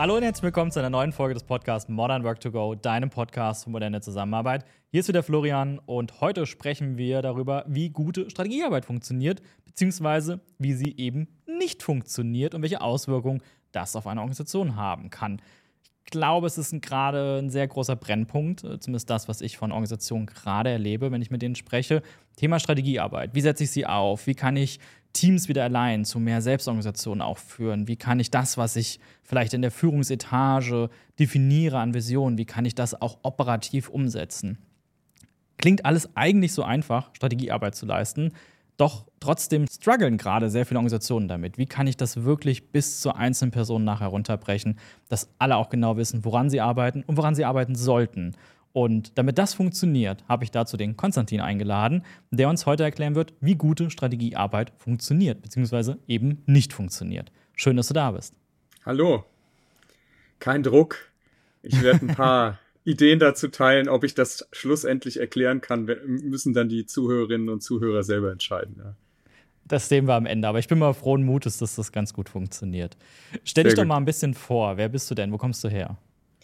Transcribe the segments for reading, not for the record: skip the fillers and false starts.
Hallo und herzlich willkommen zu einer neuen Folge des Podcasts Modern Work to Go, deinem Podcast für moderne Zusammenarbeit. Hier ist wieder Florian und heute sprechen wir darüber, wie gute Strategiearbeit funktioniert, beziehungsweise wie sie eben nicht funktioniert und welche Auswirkungen das auf eine Organisation haben kann. Ich glaube, es ist gerade ein sehr großer Brennpunkt, zumindest das, was ich von Organisationen gerade erlebe, wenn ich mit denen spreche. Thema Strategiearbeit. Wie setze ich sie auf? Wie kann ich Teams wieder allein zu mehr Selbstorganisation auch führen? Wie kann ich das, was ich vielleicht in der Führungsetage definiere an Visionen, wie kann ich das auch operativ umsetzen? Klingt alles eigentlich so einfach, Strategiearbeit zu leisten, doch trotzdem strugglen gerade sehr viele Organisationen damit. Wie kann ich das wirklich bis zur einzelnen Person nachher runterbrechen, dass alle auch genau wissen, woran sie arbeiten und woran sie arbeiten sollten? Und damit das funktioniert, habe ich dazu den Konstantin eingeladen, der uns heute erklären wird, wie gute Strategiearbeit funktioniert, beziehungsweise eben nicht funktioniert. Schön, dass du da bist. Hallo, kein Druck. Ich werde ein paar Ideen dazu teilen. Ob ich das schlussendlich erklären kann, müssen dann die Zuhörerinnen und Zuhörer selber entscheiden. Ja. Das sehen wir am Ende, aber ich bin mal frohen Mutes, dass das ganz gut funktioniert. Stell dich doch mal ein bisschen vor. Wer bist du denn? Wo kommst du her?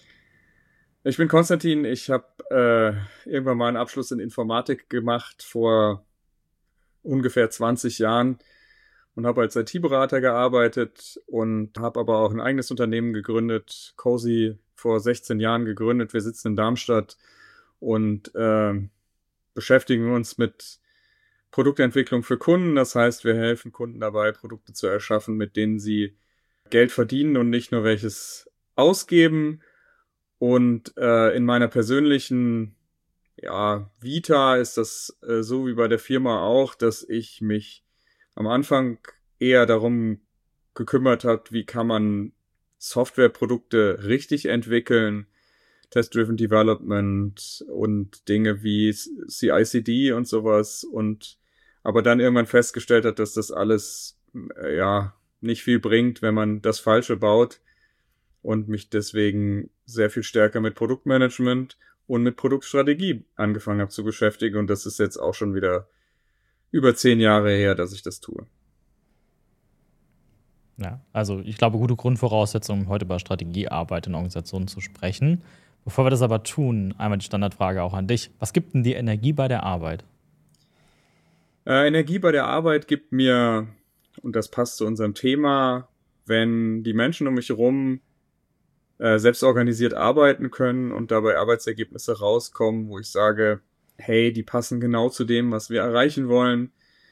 Ich bin Konstantin. Ich habe irgendwann mal einen Abschluss in Informatik gemacht vor ungefähr 20 Jahren und habe als IT-Berater gearbeitet und habe aber auch ein eigenes Unternehmen gegründet, Cozy, vor 16 Jahren gegründet. Wir sitzen in Darmstadt und beschäftigen uns mit Produktentwicklung für Kunden. Das heißt, wir helfen Kunden dabei, Produkte zu erschaffen, mit denen sie Geld verdienen und nicht nur welches ausgeben. Und in meiner persönlichen Vita ist das so wie bei der Firma auch, dass ich mich am Anfang eher darum gekümmert habe, wie kann man Softwareprodukte richtig entwickeln, Test-Driven Development und Dinge wie CI/CD und sowas, aber dann irgendwann festgestellt hat, dass das alles nicht viel bringt, wenn man das Falsche baut, und mich deswegen sehr viel stärker mit Produktmanagement und mit Produktstrategie angefangen habe zu beschäftigen, und das ist jetzt auch schon wieder über 10 Jahre her, dass ich das tue. Ja, also ich glaube, gute Grundvoraussetzungen, um heute über Strategiearbeit in Organisationen zu sprechen. Bevor wir das aber tun, einmal die Standardfrage auch an dich. Was gibt denn dir Energie bei der Arbeit? Energie bei der Arbeit gibt mir, und das passt zu unserem Thema, wenn die Menschen um mich herum selbst organisiert arbeiten können und dabei Arbeitsergebnisse rauskommen, wo ich sage, hey, die passen genau zu dem, was wir erreichen wollen.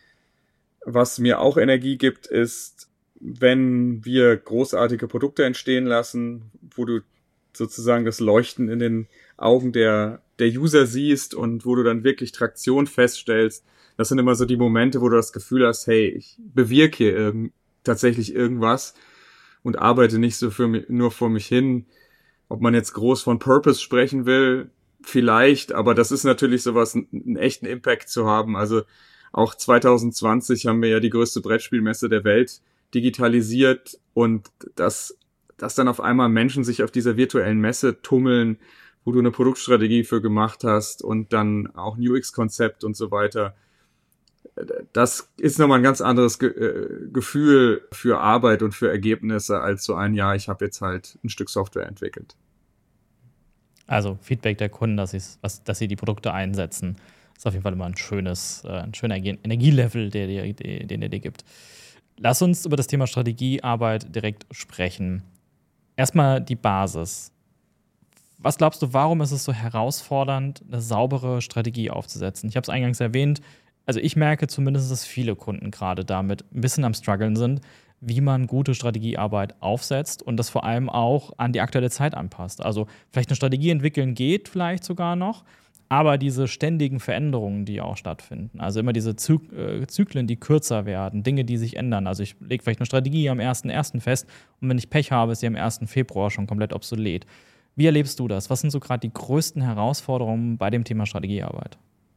Was mir auch Energie gibt, ist, wenn wir großartige Produkte entstehen lassen, wo du sozusagen das Leuchten in den Augen der User siehst und wo du dann wirklich Traktion feststellst. Das sind immer so die Momente, wo du das Gefühl hast, hey, ich bewirke hier tatsächlich irgendwas und arbeite nicht so nur vor mich hin. Ob man jetzt groß von Purpose sprechen will, vielleicht, aber das ist natürlich sowas, einen echten Impact zu haben. Also auch 2020 haben wir ja die größte Brettspielmesse der Welt digitalisiert, und dass dann auf einmal Menschen sich auf dieser virtuellen Messe tummeln, wo du eine Produktstrategie für gemacht hast und dann auch ein UX-Konzept und so weiter. Das ist nochmal ein ganz anderes Gefühl für Arbeit und für Ergebnisse als so ich habe jetzt halt ein Stück Software entwickelt. Also Feedback der Kunden, dass sie die Produkte einsetzen, ist auf jeden Fall immer ein schöner Energielevel, den er dir gibt. Lass uns über das Thema Strategiearbeit direkt sprechen. Erstmal die Basis. Was glaubst du, warum ist es so herausfordernd, eine saubere Strategie aufzusetzen? Ich habe es eingangs erwähnt. Also ich merke zumindest, dass viele Kunden gerade damit ein bisschen am Struggeln sind, wie man gute Strategiearbeit aufsetzt und das vor allem auch an die aktuelle Zeit anpasst. Also vielleicht eine Strategie entwickeln geht vielleicht sogar noch, aber diese ständigen Veränderungen, die auch stattfinden, also immer diese Zyklen, die kürzer werden, Dinge, die sich ändern. Also ich lege vielleicht eine Strategie am 1.1. fest und wenn ich Pech habe, ist sie am 1. Februar schon komplett obsolet. Wie erlebst du das? Was sind so gerade die größten Herausforderungen bei dem Thema Strategiearbeit?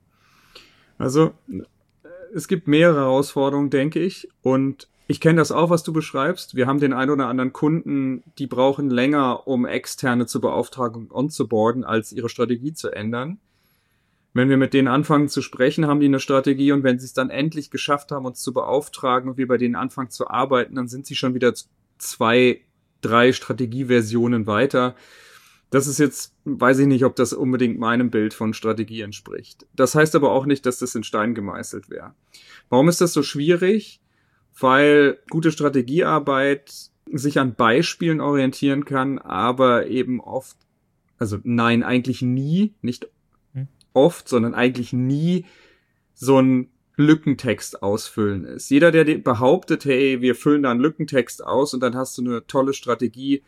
Also es gibt mehrere Herausforderungen, denke ich, und ich kenne das auch, was du beschreibst. Wir haben den einen oder anderen Kunden, die brauchen länger, um Externe zu beauftragen und onzuboarden, als ihre Strategie zu ändern. Wenn wir mit denen anfangen zu sprechen, haben die eine Strategie, und wenn sie es dann endlich geschafft haben, uns zu beauftragen und wir bei denen anfangen zu arbeiten, dann sind sie schon wieder 2 3 Strategieversionen weiter. Das ist jetzt, weiß ich nicht, ob das unbedingt meinem Bild von Strategie entspricht. Das heißt aber auch nicht, dass das in Stein gemeißelt wäre. Warum ist das so schwierig? Weil gute Strategiearbeit sich an Beispielen orientieren kann, aber eben oft, also nein, eigentlich nie, nicht oft, sondern eigentlich nie so ein Lückentext ausfüllen ist. Jeder, der behauptet, hey, wir füllen da einen Lückentext aus und dann hast du eine tolle Strategie,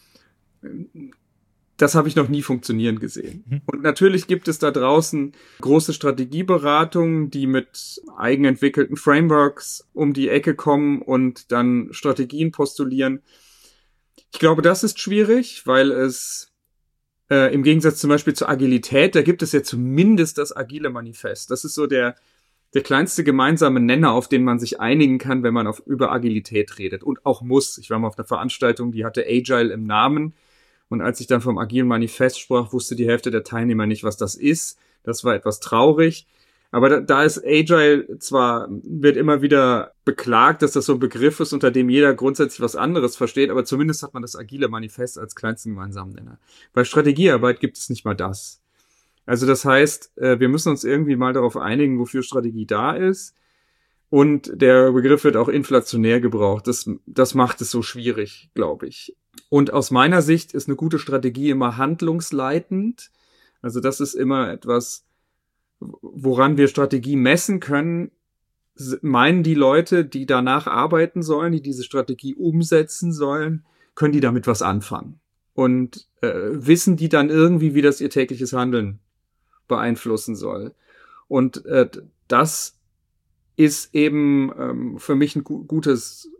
das habe ich noch nie funktionieren gesehen. Und natürlich gibt es da draußen große Strategieberatungen, die mit eigenentwickelten Frameworks um die Ecke kommen und dann Strategien postulieren. Ich glaube, das ist schwierig, weil es im Gegensatz zum Beispiel zur Agilität, da gibt es ja zumindest das agile Manifest. Das ist so der kleinste gemeinsame Nenner, auf den man sich einigen kann, wenn man über Agilität redet. Und auch muss. Ich war mal auf einer Veranstaltung, die hatte Agile im Namen. Und als ich dann vom agilen Manifest sprach, wusste die Hälfte der Teilnehmer nicht, was das ist. Das war etwas traurig. Aber da ist Agile zwar, wird immer wieder beklagt, dass das so ein Begriff ist, unter dem jeder grundsätzlich was anderes versteht, aber zumindest hat man das agile Manifest als kleinsten gemeinsamen Nenner. Bei Strategiearbeit gibt es nicht mal das. Also das heißt, wir müssen uns irgendwie mal darauf einigen, wofür Strategie da ist. Und der Begriff wird auch inflationär gebraucht. Das macht es so schwierig, glaube ich. Und aus meiner Sicht ist eine gute Strategie immer handlungsleitend. Also das ist immer etwas, woran wir Strategie messen können. Meinen die Leute, die danach arbeiten sollen, die diese Strategie umsetzen sollen, können die damit was anfangen? Und wissen die dann irgendwie, wie das ihr tägliches Handeln beeinflussen soll? Und das ist eben für mich ein gute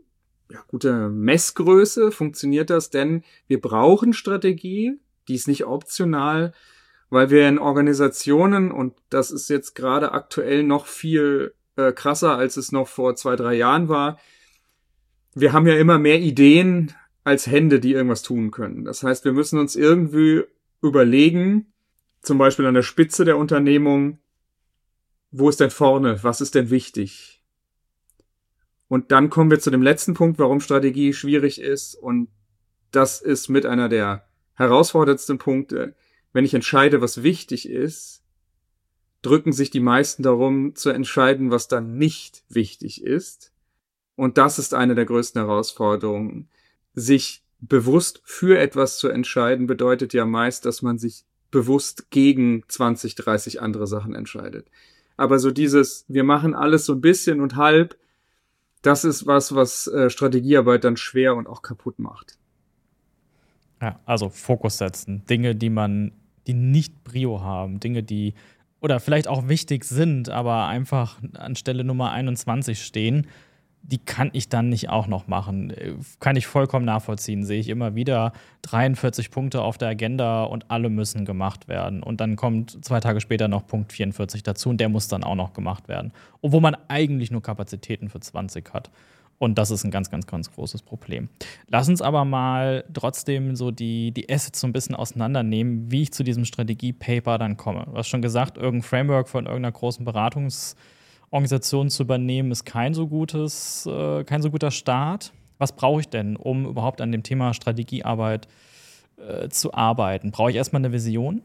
Messgröße. Funktioniert das? Denn wir brauchen Strategie, die ist nicht optional, weil wir in Organisationen, und das ist jetzt gerade aktuell noch viel krasser, als es noch vor 2-3 Jahren war, wir haben ja immer mehr Ideen als Hände, die irgendwas tun können. Das heißt, wir müssen uns irgendwie überlegen, zum Beispiel an der Spitze der Unternehmung, wo ist denn vorne? Was ist denn wichtig? Und dann kommen wir zu dem letzten Punkt, warum Strategie schwierig ist. Und das ist mit einer der herausforderndsten Punkte. Wenn ich entscheide, was wichtig ist, drücken sich die meisten darum, zu entscheiden, was dann nicht wichtig ist. Und das ist eine der größten Herausforderungen. Sich bewusst für etwas zu entscheiden, bedeutet ja meist, dass man sich bewusst gegen 20, 30 andere Sachen entscheidet. Aber so dieses, wir machen alles so ein bisschen und halb, das ist was Strategiearbeit dann schwer und auch kaputt macht. Ja, also Fokus setzen. Dinge, die nicht Prio haben. Dinge, die oder vielleicht auch wichtig sind, aber einfach an Stelle Nummer 21 stehen. Die kann ich dann nicht auch noch machen. Kann ich vollkommen nachvollziehen. Sehe ich immer wieder 43 Punkte auf der Agenda und alle müssen gemacht werden. Und dann kommt 2 Tage später noch Punkt 44 dazu und der muss dann auch noch gemacht werden. Obwohl man eigentlich nur Kapazitäten für 20 hat. Und das ist ein ganz, ganz, ganz großes Problem. Lass uns aber mal trotzdem so die Assets so ein bisschen auseinandernehmen, wie ich zu diesem Strategie-Paper dann komme. Du hast schon gesagt, irgendein Framework von irgendeiner großen Organisation zu übernehmen, ist kein so guter Start. Was brauche ich denn, um überhaupt an dem Thema Strategiearbeit zu arbeiten? Brauche ich erstmal eine Vision?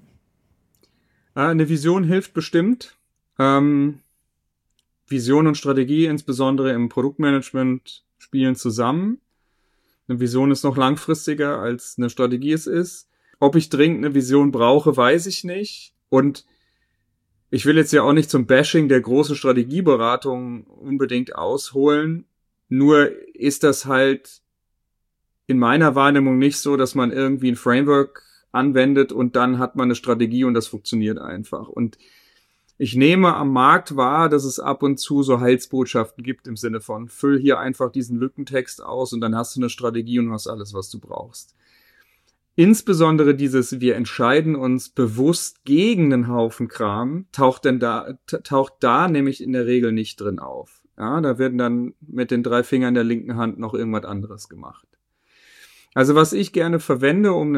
Eine Vision hilft bestimmt. Vision und Strategie, insbesondere im Produktmanagement, spielen zusammen. Eine Vision ist noch langfristiger, als eine Strategie es ist. Ob ich dringend eine Vision brauche, weiß ich nicht. Und ich will jetzt ja auch nicht zum Bashing der großen Strategieberatung unbedingt ausholen. Nur ist das halt in meiner Wahrnehmung nicht so, dass man irgendwie ein Framework anwendet und dann hat man eine Strategie und das funktioniert einfach. Und ich nehme am Markt wahr, dass es ab und zu so Heilsbotschaften gibt im Sinne von, füll hier einfach diesen Lückentext aus und dann hast du eine Strategie und hast alles, was du brauchst. Insbesondere dieses, wir entscheiden uns bewusst gegen einen Haufen Kram, taucht da nämlich in der Regel nicht drin auf. Ja, da werden dann mit den 3 Fingern der linken Hand noch irgendwas anderes gemacht. Also was ich gerne verwende, um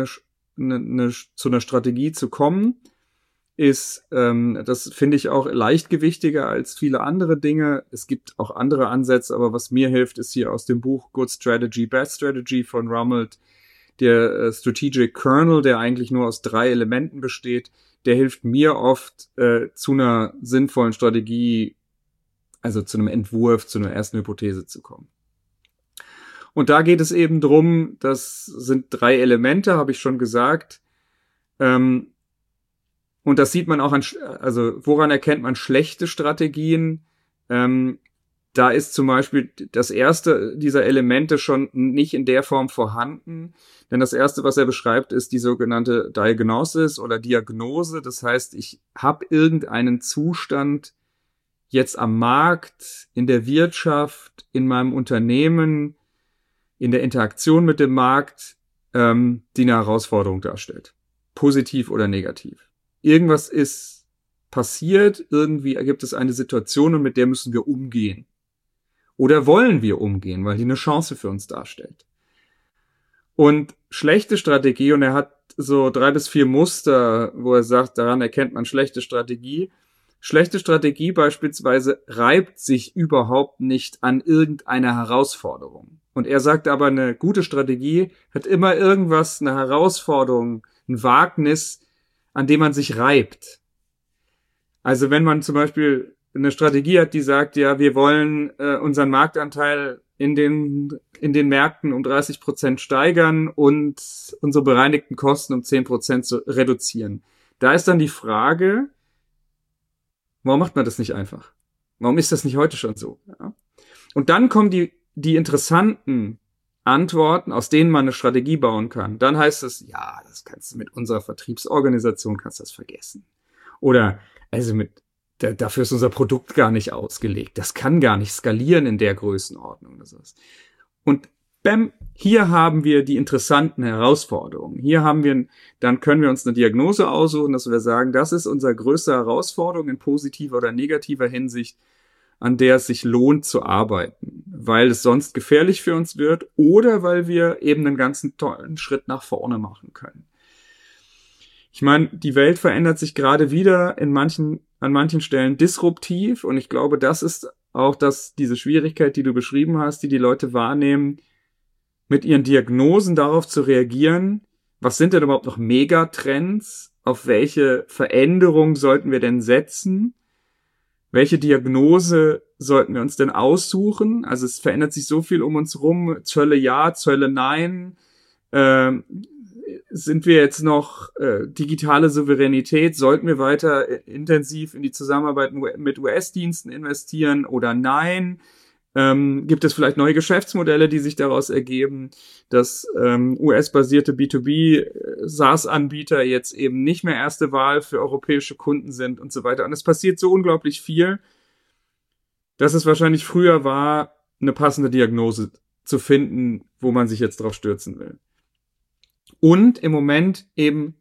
zu einer Strategie zu kommen, ist, das finde ich auch leichtgewichtiger als viele andere Dinge. Es gibt auch andere Ansätze, aber was mir hilft, ist hier aus dem Buch Good Strategy, Bad Strategy von Rumelt der Strategic Kernel, der eigentlich nur aus 3 Elementen besteht, der hilft mir oft zu einer sinnvollen Strategie, also zu einem Entwurf, zu einer ersten Hypothese zu kommen. Und da geht es eben drum, das sind 3 Elemente, habe ich schon gesagt. Und das sieht man auch also woran erkennt man schlechte Strategien? Da ist zum Beispiel das erste dieser Elemente schon nicht in der Form vorhanden. Denn das erste, was er beschreibt, ist die sogenannte Diagnosis oder Diagnose. Das heißt, ich habe irgendeinen Zustand jetzt am Markt, in der Wirtschaft, in meinem Unternehmen, in der Interaktion mit dem Markt, die eine Herausforderung darstellt. Positiv oder negativ. Irgendwas ist passiert, irgendwie gibt es eine Situation und mit der müssen wir umgehen. Oder wollen wir umgehen, weil die eine Chance für uns darstellt. Und schlechte Strategie, und er hat so 3 bis 4 Muster, wo er sagt, daran erkennt man schlechte Strategie. Schlechte Strategie beispielsweise reibt sich überhaupt nicht an irgendeiner Herausforderung. Und er sagt aber, eine gute Strategie hat immer irgendwas, eine Herausforderung, ein Wagnis, an dem man sich reibt. Also wenn man zum Beispiel eine Strategie hat, die sagt, ja, wir wollen unseren Marktanteil in den Märkten um 30% steigern und unsere bereinigten Kosten um 10% zu reduzieren. Da ist dann die Frage, warum macht man das nicht einfach? Warum ist das nicht heute schon so? Ja? Und dann kommen die interessanten Antworten, aus denen man eine Strategie bauen kann. Dann heißt es, ja, das kannst du mit unserer Vertriebsorganisation, kannst das vergessen. Oder, also dafür ist unser Produkt gar nicht ausgelegt. Das kann gar nicht skalieren in der Größenordnung oder sowas. Und bam, hier haben wir die interessanten Herausforderungen. Dann können wir uns eine Diagnose aussuchen, dass wir sagen, das ist unsere größte Herausforderung in positiver oder negativer Hinsicht, an der es sich lohnt zu arbeiten, weil es sonst gefährlich für uns wird oder weil wir eben einen ganzen tollen Schritt nach vorne machen können. Ich meine, die Welt verändert sich gerade wieder an manchen Stellen disruptiv und ich glaube, das ist auch diese Schwierigkeit, die du beschrieben hast, die Leute wahrnehmen, mit ihren Diagnosen darauf zu reagieren. Was sind denn überhaupt noch Megatrends? Auf welche Veränderung sollten wir denn setzen? Welche Diagnose sollten wir uns denn aussuchen? Also es verändert sich so viel um uns rum. Zölle ja, Zölle nein. Sind wir jetzt noch digitale Souveränität? Sollten wir weiter intensiv in die Zusammenarbeit mit US-Diensten investieren oder nein? Gibt es vielleicht neue Geschäftsmodelle, die sich daraus ergeben, dass US-basierte B2B-SaaS-Anbieter jetzt eben nicht mehr erste Wahl für europäische Kunden sind und so weiter. Und es passiert so unglaublich viel, dass es wahrscheinlich früher war, eine passende Diagnose zu finden, wo man sich jetzt drauf stürzen will. Und im Moment eben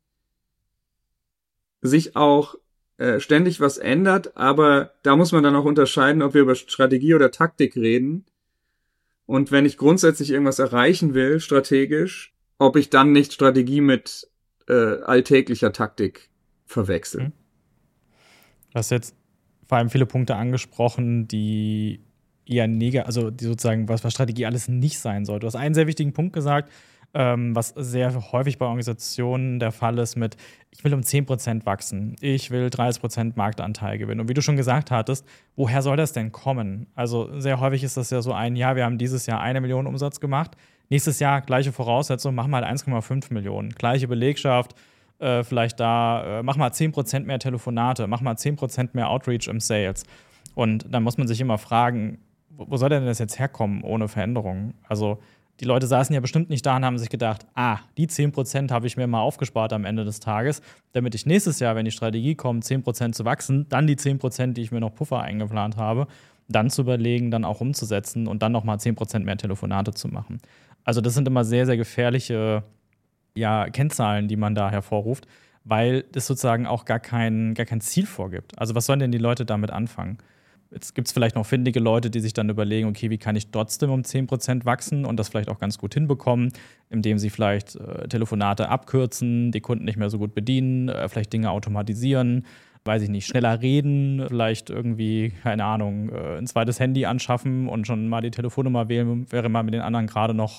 sich auch ständig was ändert, aber da muss man dann auch unterscheiden, ob wir über Strategie oder Taktik reden. Und wenn ich grundsätzlich irgendwas erreichen will, strategisch, ob ich dann nicht Strategie mit alltäglicher Taktik verwechsel. Du hast jetzt vor allem viele Punkte angesprochen, die eher also die sozusagen, was Strategie alles nicht sein sollte. Du hast einen sehr wichtigen Punkt gesagt, was sehr häufig bei Organisationen der Fall ist mit, ich will um 10% wachsen, ich will 30% Marktanteil gewinnen. Und wie du schon gesagt hattest, woher soll das denn kommen? Also sehr häufig ist das ja so wir haben dieses Jahr 1 Million Umsatz gemacht, nächstes Jahr gleiche Voraussetzung, machen wir halt 1,5 Millionen, gleiche Belegschaft, vielleicht mach mal 10% mehr Telefonate, mach mal 10% mehr Outreach im Sales. Und dann muss man sich immer fragen, wo soll denn das jetzt herkommen ohne Veränderung? Also die Leute saßen ja bestimmt nicht da und haben sich gedacht, die 10% habe ich mir mal aufgespart am Ende des Tages, damit ich nächstes Jahr, wenn die Strategie kommt, 10% zu wachsen, dann die 10%, die ich mir noch Puffer eingeplant habe, dann zu überlegen, dann auch umzusetzen und dann nochmal 10% mehr Telefonate zu machen. Also das sind immer sehr, sehr gefährliche Kennzahlen, die man da hervorruft, weil das sozusagen auch gar kein Ziel vorgibt. Also was sollen denn die Leute damit anfangen? Jetzt gibt es vielleicht noch findige Leute, die sich dann überlegen, okay, wie kann ich trotzdem um 10% wachsen und das vielleicht auch ganz gut hinbekommen, indem sie vielleicht Telefonate abkürzen, die Kunden nicht mehr so gut bedienen, vielleicht Dinge automatisieren, weiß ich nicht, schneller reden, vielleicht irgendwie, keine Ahnung, ein zweites Handy anschaffen und schon mal die Telefonnummer wählen, während man mit den anderen gerade noch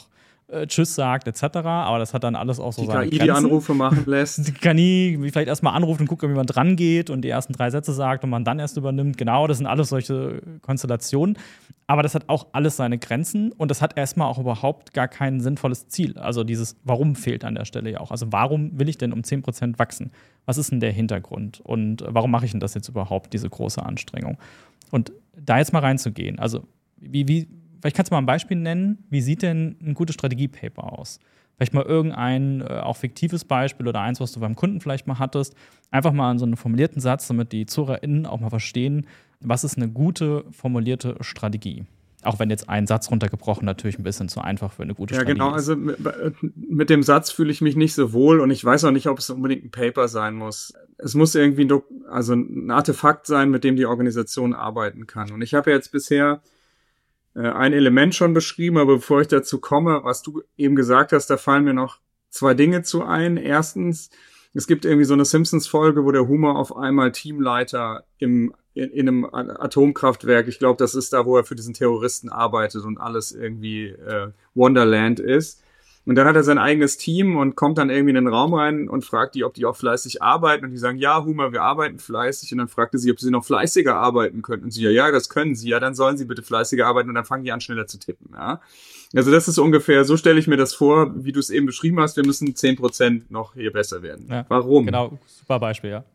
Tschüss sagt, etc. Aber das hat dann alles auch so seine KI Grenzen. die Anrufe machen lässt. Die KI vielleicht erstmal anruft und guckt, wie man dran geht und die ersten 3 Sätze sagt und man dann erst übernimmt. Genau, das sind alles solche Konstellationen. Aber das hat auch alles seine Grenzen und das hat erstmal auch überhaupt gar kein sinnvolles Ziel. Also dieses Warum fehlt an der Stelle ja auch. Also warum will ich denn um 10% wachsen? Was ist denn der Hintergrund? Und warum mache ich denn das jetzt überhaupt, diese große Anstrengung? Und da jetzt mal reinzugehen, also vielleicht kannst du mal ein Beispiel nennen, wie sieht denn ein gutes Strategiepaper aus? Vielleicht mal irgendein auch fiktives Beispiel oder eins, was du beim Kunden vielleicht mal hattest. Einfach mal in so einen formulierten Satz, damit die ZuhörerInnen auch mal verstehen, was ist eine gute formulierte Strategie? Auch wenn jetzt ein Satz runtergebrochen natürlich ein bisschen zu einfach für eine gute Strategie ist. Ja, genau. Also mit dem Satz fühle ich mich nicht so wohl und ich weiß auch nicht, ob es unbedingt ein Paper sein muss. Es muss irgendwie ein Artefakt sein, mit dem die Organisation arbeiten kann. Und ich habe ja jetzt bisher ein Element schon beschrieben, aber bevor ich dazu komme, was du eben gesagt hast, da fallen mir noch 2 Dinge zu ein. Erstens, es gibt irgendwie so eine Simpsons-Folge, wo der Homer auf einmal Teamleiter in einem Atomkraftwerk, ich glaube, das ist da, wo er für diesen Terroristen arbeitet und alles irgendwie Wonderland ist. Und dann hat er sein eigenes Team und kommt dann irgendwie in den Raum rein und fragt die, ob die auch fleißig arbeiten. Und die sagen, ja, Homer, wir arbeiten fleißig. Und dann fragt er sie, ob sie noch fleißiger arbeiten könnten. Und sie, ja, das können sie. Ja, dann sollen sie bitte fleißiger arbeiten. Und dann fangen die an, schneller zu tippen. Ja? Also das ist ungefähr, so stelle ich mir das vor, wie du es eben beschrieben hast. Wir müssen 10% noch hier besser werden. Ja, warum? Genau, super Beispiel, ja.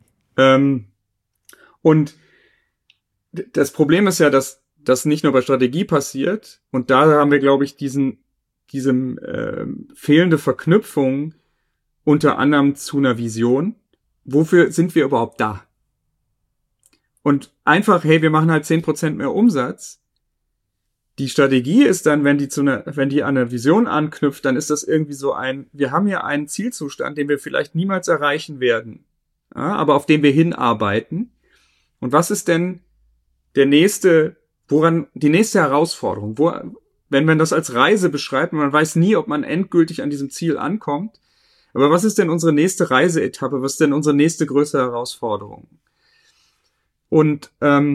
Und das Problem ist ja, dass das nicht nur bei Strategie passiert. Und da haben wir, glaube ich, diese fehlende Verknüpfung unter anderem zu einer Vision. Wofür sind wir überhaupt da? Und einfach, hey, wir machen halt 10% mehr Umsatz. Die Strategie ist dann, wenn die an eine Vision anknüpft, dann ist das irgendwie so wir haben hier einen Zielzustand, den wir vielleicht niemals erreichen werden, ja, aber auf den wir hinarbeiten. Und was ist denn die nächste Herausforderung? Wenn man das als Reise beschreibt, man weiß nie, ob man endgültig an diesem Ziel ankommt. Aber was ist denn unsere nächste Reiseetappe? Was ist denn unsere nächste größere Herausforderung? Und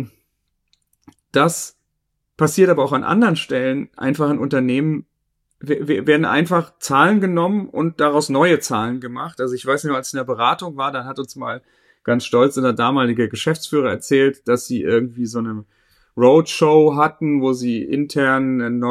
das passiert aber auch an anderen Stellen. Einfach in Unternehmen werden einfach Zahlen genommen und daraus neue Zahlen gemacht. Also ich weiß nicht, als ich in der Beratung war, dann hat uns mal ganz stolz der damalige Geschäftsführer erzählt, dass sie irgendwie so eine Roadshow hatten, wo sie intern eine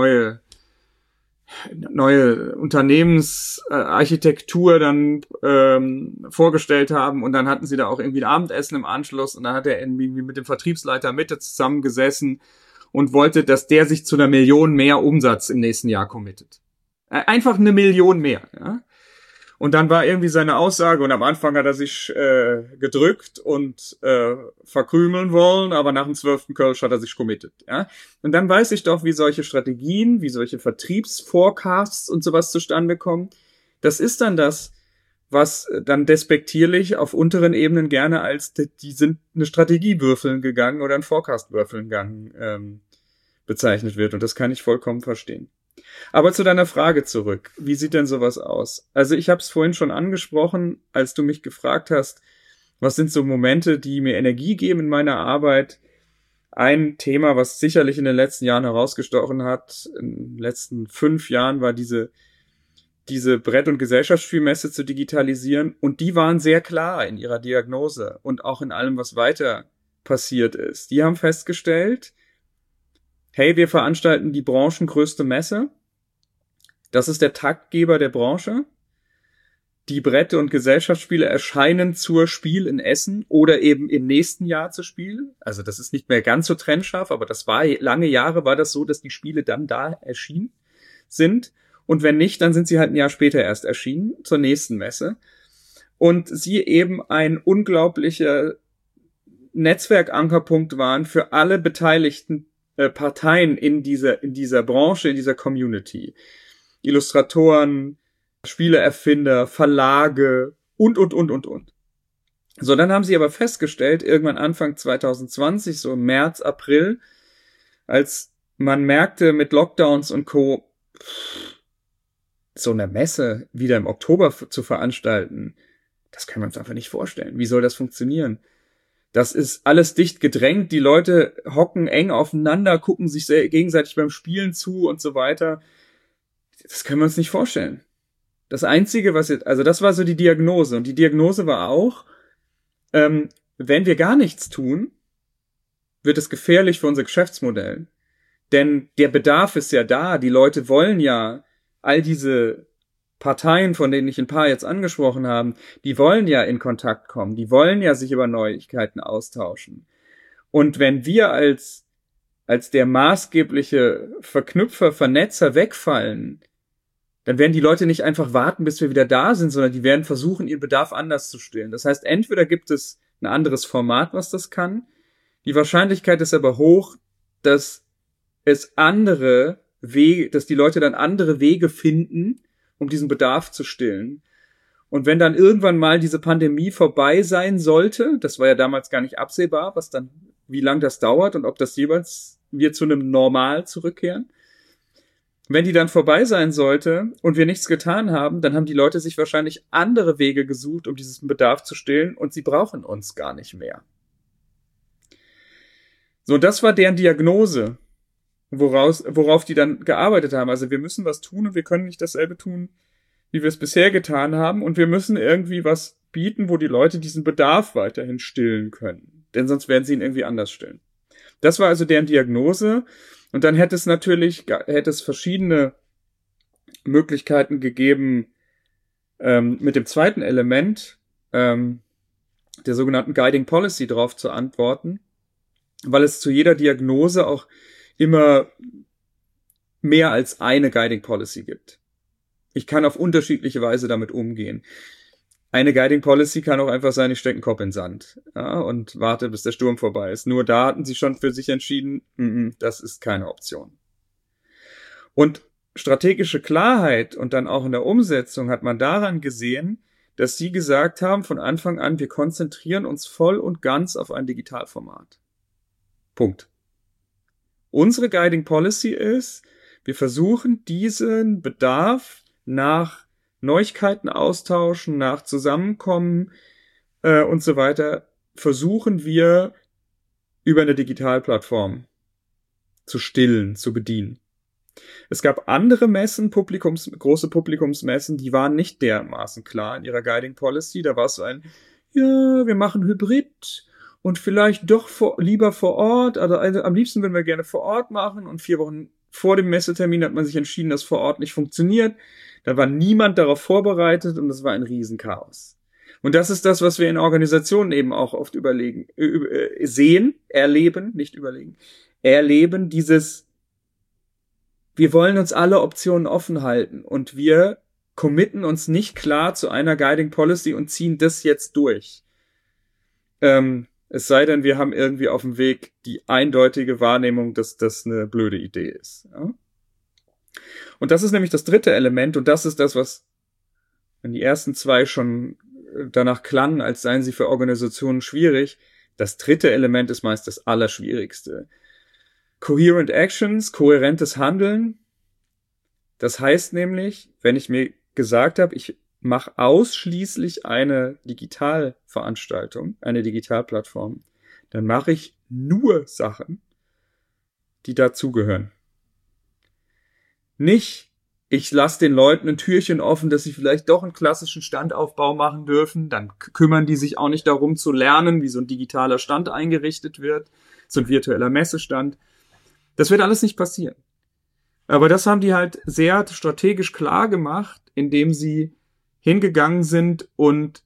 neue Unternehmensarchitektur dann vorgestellt haben und dann hatten sie da auch irgendwie ein Abendessen im Anschluss und dann hat er irgendwie mit dem Vertriebsleiter Mitte zusammengesessen und wollte, dass der sich zu 1 Million mehr Umsatz im nächsten Jahr committet. Einfach 1 Million mehr, ja. Und dann war irgendwie seine Aussage, und am Anfang hat er sich gedrückt und verkrümeln wollen, aber nach dem 12. Kölsch hat er sich committed. Ja? Und dann weiß ich doch, wie solche Strategien, wie solche Vertriebsforecasts und sowas zustande kommen. Das ist dann das, was dann despektierlich auf unteren Ebenen gerne als die sind eine Strategie würfeln gegangen oder ein Forecast würfeln gegangen bezeichnet wird. Und das kann ich vollkommen verstehen. Aber zu deiner Frage zurück. Wie sieht denn sowas aus? Also ich habe es vorhin schon angesprochen, als du mich gefragt hast, was sind so Momente, die mir Energie geben in meiner Arbeit? Ein Thema, was sicherlich in den letzten Jahren herausgestochen hat, in den letzten 5 Jahren, war diese Brett- und Gesellschaftsspielmesse zu digitalisieren. Und die waren sehr klar in ihrer Diagnose und auch in allem, was weiter passiert ist. Die haben festgestellt, hey, wir veranstalten die branchengrößte Messe. Das ist der Taktgeber der Branche. Die Brette- und Gesellschaftsspiele erscheinen zur Spiel in Essen oder eben im nächsten Jahr zur Spiel. Also das ist nicht mehr ganz so trennscharf, aber das war lange Jahre war das so, dass die Spiele dann da erschienen sind. Und wenn nicht, dann sind sie halt ein Jahr später erst erschienen, zur nächsten Messe. Und sie eben ein unglaublicher Netzwerkankerpunkt waren für alle beteiligten Parteien in dieser Branche, in dieser Community. Illustratoren, Spieleerfinder, Verlage und. So, dann haben sie aber festgestellt, irgendwann Anfang 2020, so im März, April, als man merkte mit Lockdowns und Co., so eine Messe wieder im Oktober zu veranstalten, das können wir uns einfach nicht vorstellen. Wie soll das funktionieren? Das ist alles dicht gedrängt, die Leute hocken eng aufeinander, gucken sich gegenseitig beim Spielen zu und so weiter. das können wir uns nicht vorstellen. Das Einzige, also das war so die Diagnose. Und die Diagnose war auch, wenn wir gar nichts tun, wird es gefährlich für unser Geschäftsmodell. Denn der Bedarf ist ja da. Die Leute wollen ja, all diese Parteien, von denen ich ein paar jetzt angesprochen habe, die wollen ja in Kontakt kommen. Die wollen ja sich über Neuigkeiten austauschen. Und wenn wir als der maßgebliche Verknüpfer, Vernetzer wegfallen, dann werden die Leute nicht einfach warten, bis wir wieder da sind, sondern die werden versuchen, ihren Bedarf anders zu stillen. Das heißt, entweder gibt es ein anderes Format, was das kann. Die Wahrscheinlichkeit ist aber hoch, dass dass die Leute dann andere Wege finden, um diesen Bedarf zu stillen. Und wenn dann irgendwann mal diese Pandemie vorbei sein sollte, das war ja damals gar nicht absehbar, wie lang das dauert und ob das jeweils wir zu einem Normal zurückkehren. Wenn die dann vorbei sein sollte und wir nichts getan haben, dann haben die Leute sich wahrscheinlich andere Wege gesucht, um diesen Bedarf zu stillen, und sie brauchen uns gar nicht mehr. So, das war deren Diagnose, worauf die dann gearbeitet haben. Also wir müssen was tun und wir können nicht dasselbe tun, wie wir es bisher getan haben, und wir müssen irgendwie was bieten, wo die Leute diesen Bedarf weiterhin stillen können. Denn sonst werden sie ihn irgendwie anders stillen. Das war also deren Diagnose. Und dann hätte es verschiedene Möglichkeiten gegeben, mit dem zweiten Element, der sogenannten Guiding Policy, drauf zu antworten, weil es zu jeder Diagnose auch immer mehr als eine Guiding Policy gibt. Ich kann auf unterschiedliche Weise damit umgehen. Eine Guiding Policy kann auch einfach sein, ich stecke den Kopf in den Sand, ja, und warte, bis der Sturm vorbei ist. Nur da hatten sie schon für sich entschieden, das ist keine Option. Und strategische Klarheit und dann auch in der Umsetzung hat man daran gesehen, dass sie gesagt haben von Anfang an, wir konzentrieren uns voll und ganz auf ein Digitalformat. Punkt. Unsere Guiding Policy ist, wir versuchen diesen Bedarf nach Neuigkeiten austauschen, nach Zusammenkommen und so weiter, versuchen wir über eine Digitalplattform zu stillen, zu bedienen. Es gab andere Messen, große Publikumsmessen, die waren nicht dermaßen klar in ihrer Guiding Policy. Da war es so wir machen Hybrid und vielleicht doch lieber vor Ort. Also am liebsten würden wir gerne vor Ort machen, und 4 Wochen vor dem Messetermin hat man sich entschieden, dass vor Ort nicht funktioniert. Da war niemand darauf vorbereitet und es war ein Riesenchaos. Und das ist das, was wir in Organisationen eben auch oft erleben, wir wollen uns alle Optionen offen halten und wir committen uns nicht klar zu einer Guiding Policy und ziehen das jetzt durch. Es sei denn, wir haben irgendwie auf dem Weg die eindeutige Wahrnehmung, dass das eine blöde Idee ist. Ja? Und das ist nämlich das dritte Element, und das ist das, was in die ersten 2 schon danach klangen, als seien sie für Organisationen schwierig. Das dritte Element ist meist das Allerschwierigste. Coherent Actions, kohärentes Handeln. Das heißt nämlich, wenn ich mir gesagt habe, ich mache ausschließlich eine Digitalveranstaltung, eine Digitalplattform, dann mache ich nur Sachen, die dazugehören. Nicht, ich lasse den Leuten ein Türchen offen, dass sie vielleicht doch einen klassischen Standaufbau machen dürfen. Dann kümmern die sich auch nicht darum zu lernen, wie so ein digitaler Stand eingerichtet wird, so ein virtueller Messestand. Das wird alles nicht passieren. Aber das haben die halt sehr strategisch klar gemacht, indem sie hingegangen sind und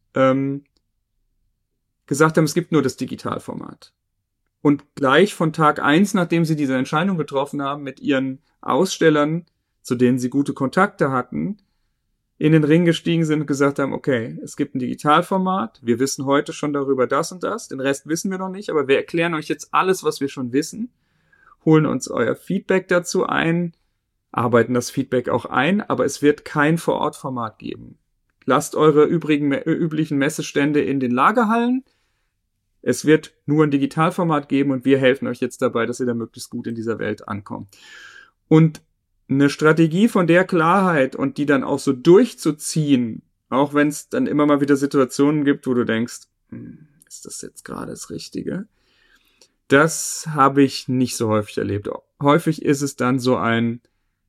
gesagt haben, es gibt nur das Digitalformat. Und gleich von Tag 1, nachdem sie diese Entscheidung getroffen haben, mit ihren Ausstellern, zu denen sie gute Kontakte hatten, in den Ring gestiegen sind und gesagt haben, okay, es gibt ein Digitalformat, wir wissen heute schon darüber das und das, den Rest wissen wir noch nicht, aber wir erklären euch jetzt alles, was wir schon wissen, holen uns euer Feedback dazu ein, arbeiten das Feedback auch ein, aber es wird kein Vor-Ort-Format geben. Lasst eure üblichen Messestände in den Lagerhallen. Es wird nur ein Digitalformat geben und wir helfen euch jetzt dabei, dass ihr da möglichst gut in dieser Welt ankommt. Und eine Strategie von der Klarheit und die dann auch so durchzuziehen, auch wenn es dann immer mal wieder Situationen gibt, wo du denkst, ist das jetzt gerade das Richtige? Das habe ich nicht so häufig erlebt. Häufig ist es dann so ein,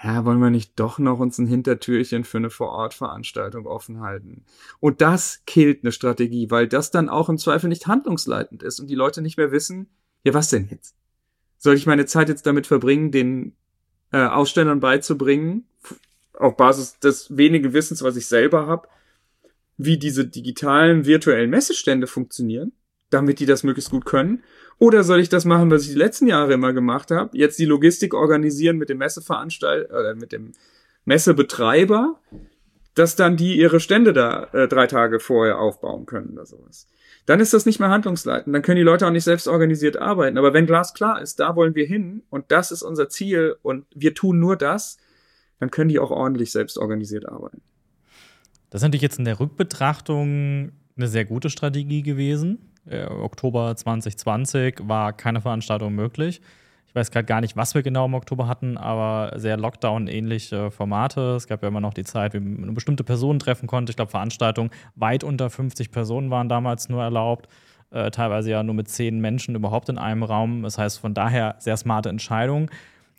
ja, wollen wir nicht doch noch uns ein Hintertürchen für eine Vor-Ort-Veranstaltung offen halten? Und das killt eine Strategie, weil das dann auch im Zweifel nicht handlungsleitend ist und die Leute nicht mehr wissen, ja, was denn jetzt? Soll ich meine Zeit jetzt damit verbringen, den Ausstellern beizubringen, auf Basis des wenigen Wissens, was ich selber habe, wie diese digitalen virtuellen Messestände funktionieren, damit die das möglichst gut können? Oder soll ich das machen, was ich die letzten Jahre immer gemacht habe? Jetzt die Logistik organisieren mit dem Messeveranstalter oder mit dem Messebetreiber, dass dann die ihre Stände da 3 Tage vorher aufbauen können oder sowas. Dann ist das nicht mehr handlungsleitend. Dann können die Leute auch nicht selbst organisiert arbeiten. Aber wenn glasklar ist, da wollen wir hin und das ist unser Ziel und wir tun nur das, dann können die auch ordentlich selbst organisiert arbeiten. Das ist natürlich jetzt in der Rückbetrachtung eine sehr gute Strategie gewesen. Oktober 2020 war keine Veranstaltung möglich. Ich weiß gerade gar nicht, was wir genau im Oktober hatten, aber sehr Lockdown-ähnliche Formate. Es gab ja immer noch die Zeit, wie man eine bestimmte Person treffen konnte. Ich glaube, Veranstaltungen weit unter 50 Personen waren damals nur erlaubt. Teilweise ja nur mit 10 Menschen überhaupt in einem Raum. Das heißt, von daher sehr smarte Entscheidung.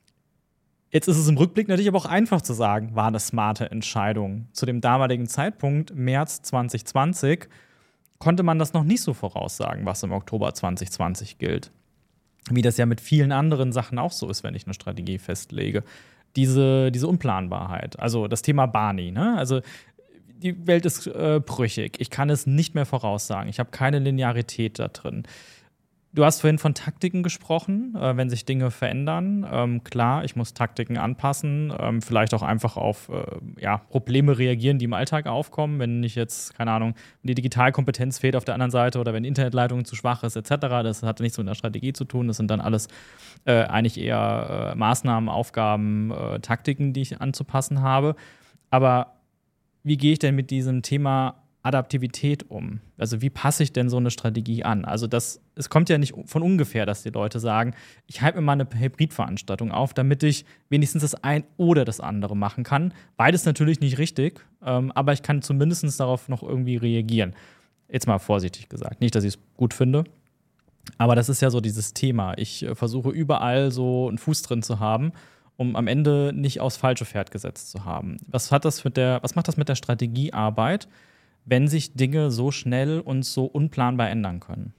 Jetzt ist es im Rückblick natürlich aber auch einfach zu sagen, war eine smarte Entscheidung. Zu dem damaligen Zeitpunkt, März 2020, konnte man das noch nicht so voraussagen, was im Oktober 2020 gilt. Wie das ja mit vielen anderen Sachen auch so ist, wenn ich eine Strategie festlege. Diese Unplanbarheit. Also das Thema Barney, ne? Also die Welt ist brüchig. Ich kann es nicht mehr voraussagen. Ich habe keine Linearität da drin. Du hast vorhin von Taktiken gesprochen, wenn sich Dinge verändern. Klar, ich muss Taktiken anpassen, vielleicht auch einfach auf Probleme reagieren, die im Alltag aufkommen. Wenn ich jetzt, keine Ahnung, wenn die Digitalkompetenz fehlt auf der anderen Seite oder wenn die Internetleitung zu schwach ist, etc., das hat nichts mit der Strategie zu tun. Das sind dann alles eigentlich eher Maßnahmen, Aufgaben, Taktiken, die ich anzupassen habe. Aber wie gehe ich denn mit diesem Thema Adaptivität um? Also wie passe ich denn so eine Strategie an? Also es kommt ja nicht von ungefähr, dass die Leute sagen, ich halte mir mal eine Hybridveranstaltung auf, damit ich wenigstens das ein oder das andere machen kann. Beides natürlich nicht richtig, aber ich kann zumindest darauf noch irgendwie reagieren. Jetzt mal vorsichtig gesagt. Nicht, dass ich es gut finde, aber das ist ja so dieses Thema. Ich versuche überall so einen Fuß drin zu haben, um am Ende nicht aufs falsche Pferd gesetzt zu haben. Was macht das mit der Strategiearbeit, wenn sich Dinge so schnell und so unplanbar ändern können?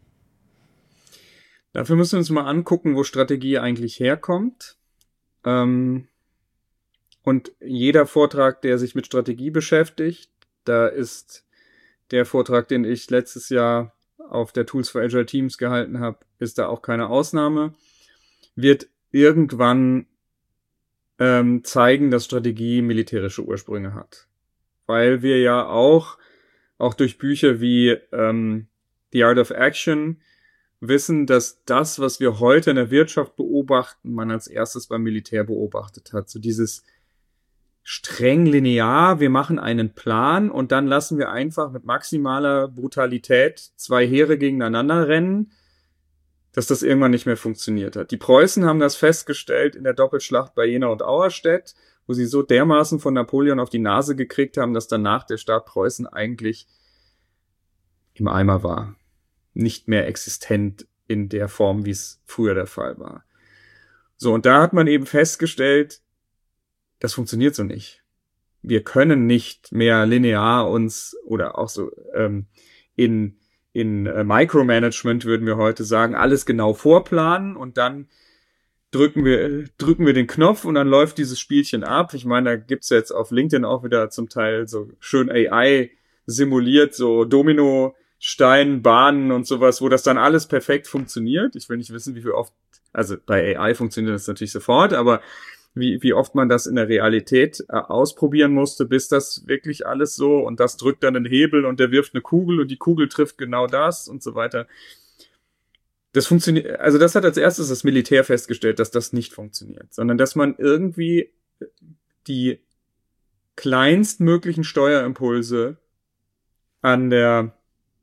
Dafür müssen wir uns mal angucken, wo Strategie eigentlich herkommt. Und jeder Vortrag, der sich mit Strategie beschäftigt, da ist der Vortrag, den ich letztes Jahr auf der Tools for Agile Teams gehalten habe, ist da auch keine Ausnahme, wird irgendwann zeigen, dass Strategie militärische Ursprünge hat. Weil wir ja auch durch Bücher wie The Art of Action wissen, dass das, was wir heute in der Wirtschaft beobachten, man als erstes beim Militär beobachtet hat. So dieses streng linear, wir machen einen Plan und dann lassen wir einfach mit maximaler Brutalität 2 Heere gegeneinander rennen, dass das irgendwann nicht mehr funktioniert hat. Die Preußen haben das festgestellt in der Doppelschlacht bei Jena und Auerstedt, wo sie so dermaßen von Napoleon auf die Nase gekriegt haben, dass danach der Staat Preußen eigentlich im Eimer war. Nicht mehr existent in der Form, wie es früher der Fall war. So, und da hat man eben festgestellt, das funktioniert so nicht. Wir können nicht mehr linear uns oder auch so in Micromanagement würden wir heute sagen, alles genau vorplanen und dann drücken wir den Knopf und dann läuft dieses Spielchen ab. Ich meine, da gibt's jetzt auf LinkedIn auch wieder zum Teil so schön AI simuliert, so Dominostein, Bahnen und sowas, wo das dann alles perfekt funktioniert. Ich will nicht wissen, wie viel oft, also bei AI funktioniert das natürlich sofort, aber wie oft man das in der Realität ausprobieren musste, bis das wirklich alles so und das drückt dann den Hebel und der wirft eine Kugel und die Kugel trifft genau das und so weiter. Das funktioniert, also das hat als erstes das Militär festgestellt, dass das nicht funktioniert, sondern dass man irgendwie die kleinstmöglichen Steuerimpulse an der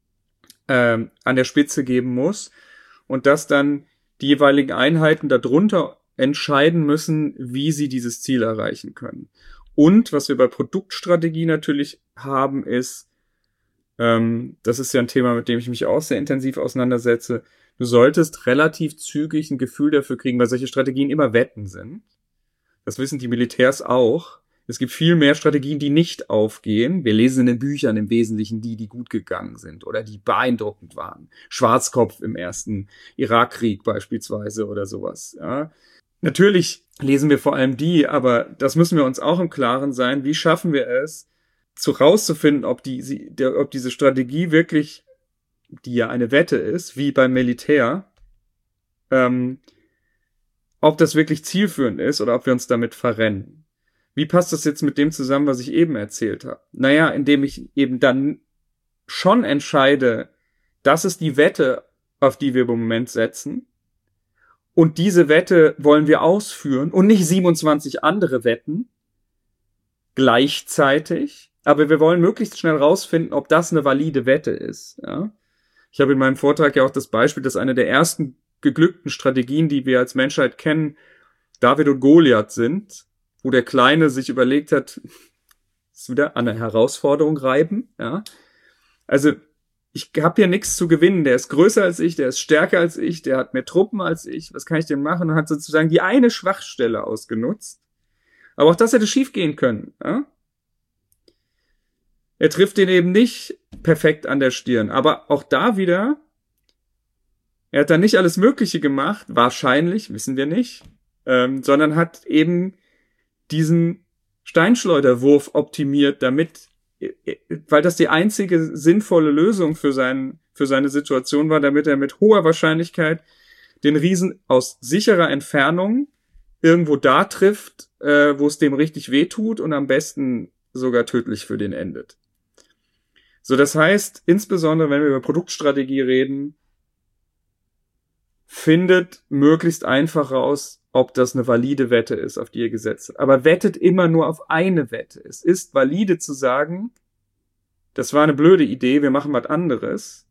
Spitze geben muss und dass dann die jeweiligen Einheiten darunter entscheiden müssen, wie sie dieses Ziel erreichen können. Und was wir bei Produktstrategie natürlich haben, ist, das ist ja ein Thema, mit dem ich mich auch sehr intensiv auseinandersetze, du solltest relativ zügig ein Gefühl dafür kriegen, weil solche Strategien immer Wetten sind. Das wissen die Militärs auch. Es gibt viel mehr Strategien, die nicht aufgehen. Wir lesen in den Büchern im Wesentlichen die gut gegangen sind oder die beeindruckend waren. Schwarzkopf im ersten Irakkrieg beispielsweise oder sowas. Ja. Natürlich lesen wir vor allem die, aber das müssen wir uns auch im Klaren sein. Wie schaffen wir es, rauszufinden, ob diese Strategie wirklich, die ja eine Wette ist, wie beim Militär, ob das wirklich zielführend ist oder ob wir uns damit verrennen. Wie passt das jetzt mit dem zusammen, was ich eben erzählt habe? Naja, indem ich eben dann schon entscheide, das ist die Wette, auf die wir im Moment setzen. Und diese Wette wollen wir ausführen und nicht 27 andere Wetten gleichzeitig. Aber wir wollen möglichst schnell rausfinden, ob das eine valide Wette ist. Ja? Ich habe in meinem Vortrag ja auch das Beispiel, dass eine der ersten geglückten Strategien, die wir als Menschheit kennen, David und Goliath sind, wo der Kleine sich überlegt hat, ist wieder an eine Herausforderung reiben. Ja? Also ich habe hier nichts zu gewinnen. Der ist größer als ich, der ist stärker als ich, der hat mehr Truppen als ich. Was kann ich denn machen? Und hat sozusagen die eine Schwachstelle ausgenutzt. Aber auch das hätte schief gehen können. Ja? Er trifft den eben nicht perfekt an der Stirn. Aber auch da wieder, er hat da nicht alles Mögliche gemacht, wahrscheinlich, wissen wir nicht, sondern hat eben diesen Steinschleuderwurf optimiert, weil das die einzige sinnvolle Lösung für seine Situation war, damit er mit hoher Wahrscheinlichkeit den Riesen aus sicherer Entfernung irgendwo da trifft, wo es dem richtig wehtut und am besten sogar tödlich für den endet. So, das heißt, insbesondere wenn wir über Produktstrategie reden, findet möglichst einfach raus, ob das eine valide Wette ist, auf die ihr gesetzt habt. Aber wettet immer nur auf eine Wette. Es ist valide zu sagen, das war eine blöde Idee, wir machen was anderes.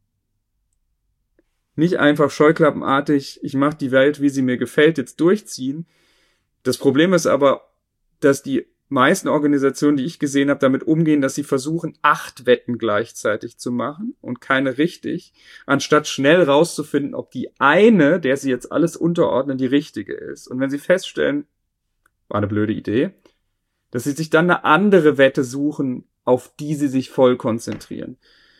Nicht einfach scheuklappenartig, ich mache die Welt, wie sie mir gefällt, jetzt durchziehen. Das Problem ist aber, dass die meisten Organisationen, die ich gesehen habe, damit umgehen, dass sie versuchen, 8 Wetten gleichzeitig zu machen und keine richtig, anstatt schnell rauszufinden, ob die eine, der sie jetzt alles unterordnen, die richtige ist. Und wenn sie feststellen, war eine blöde Idee, dass sie sich dann eine andere Wette suchen, auf die sie sich voll konzentrieren.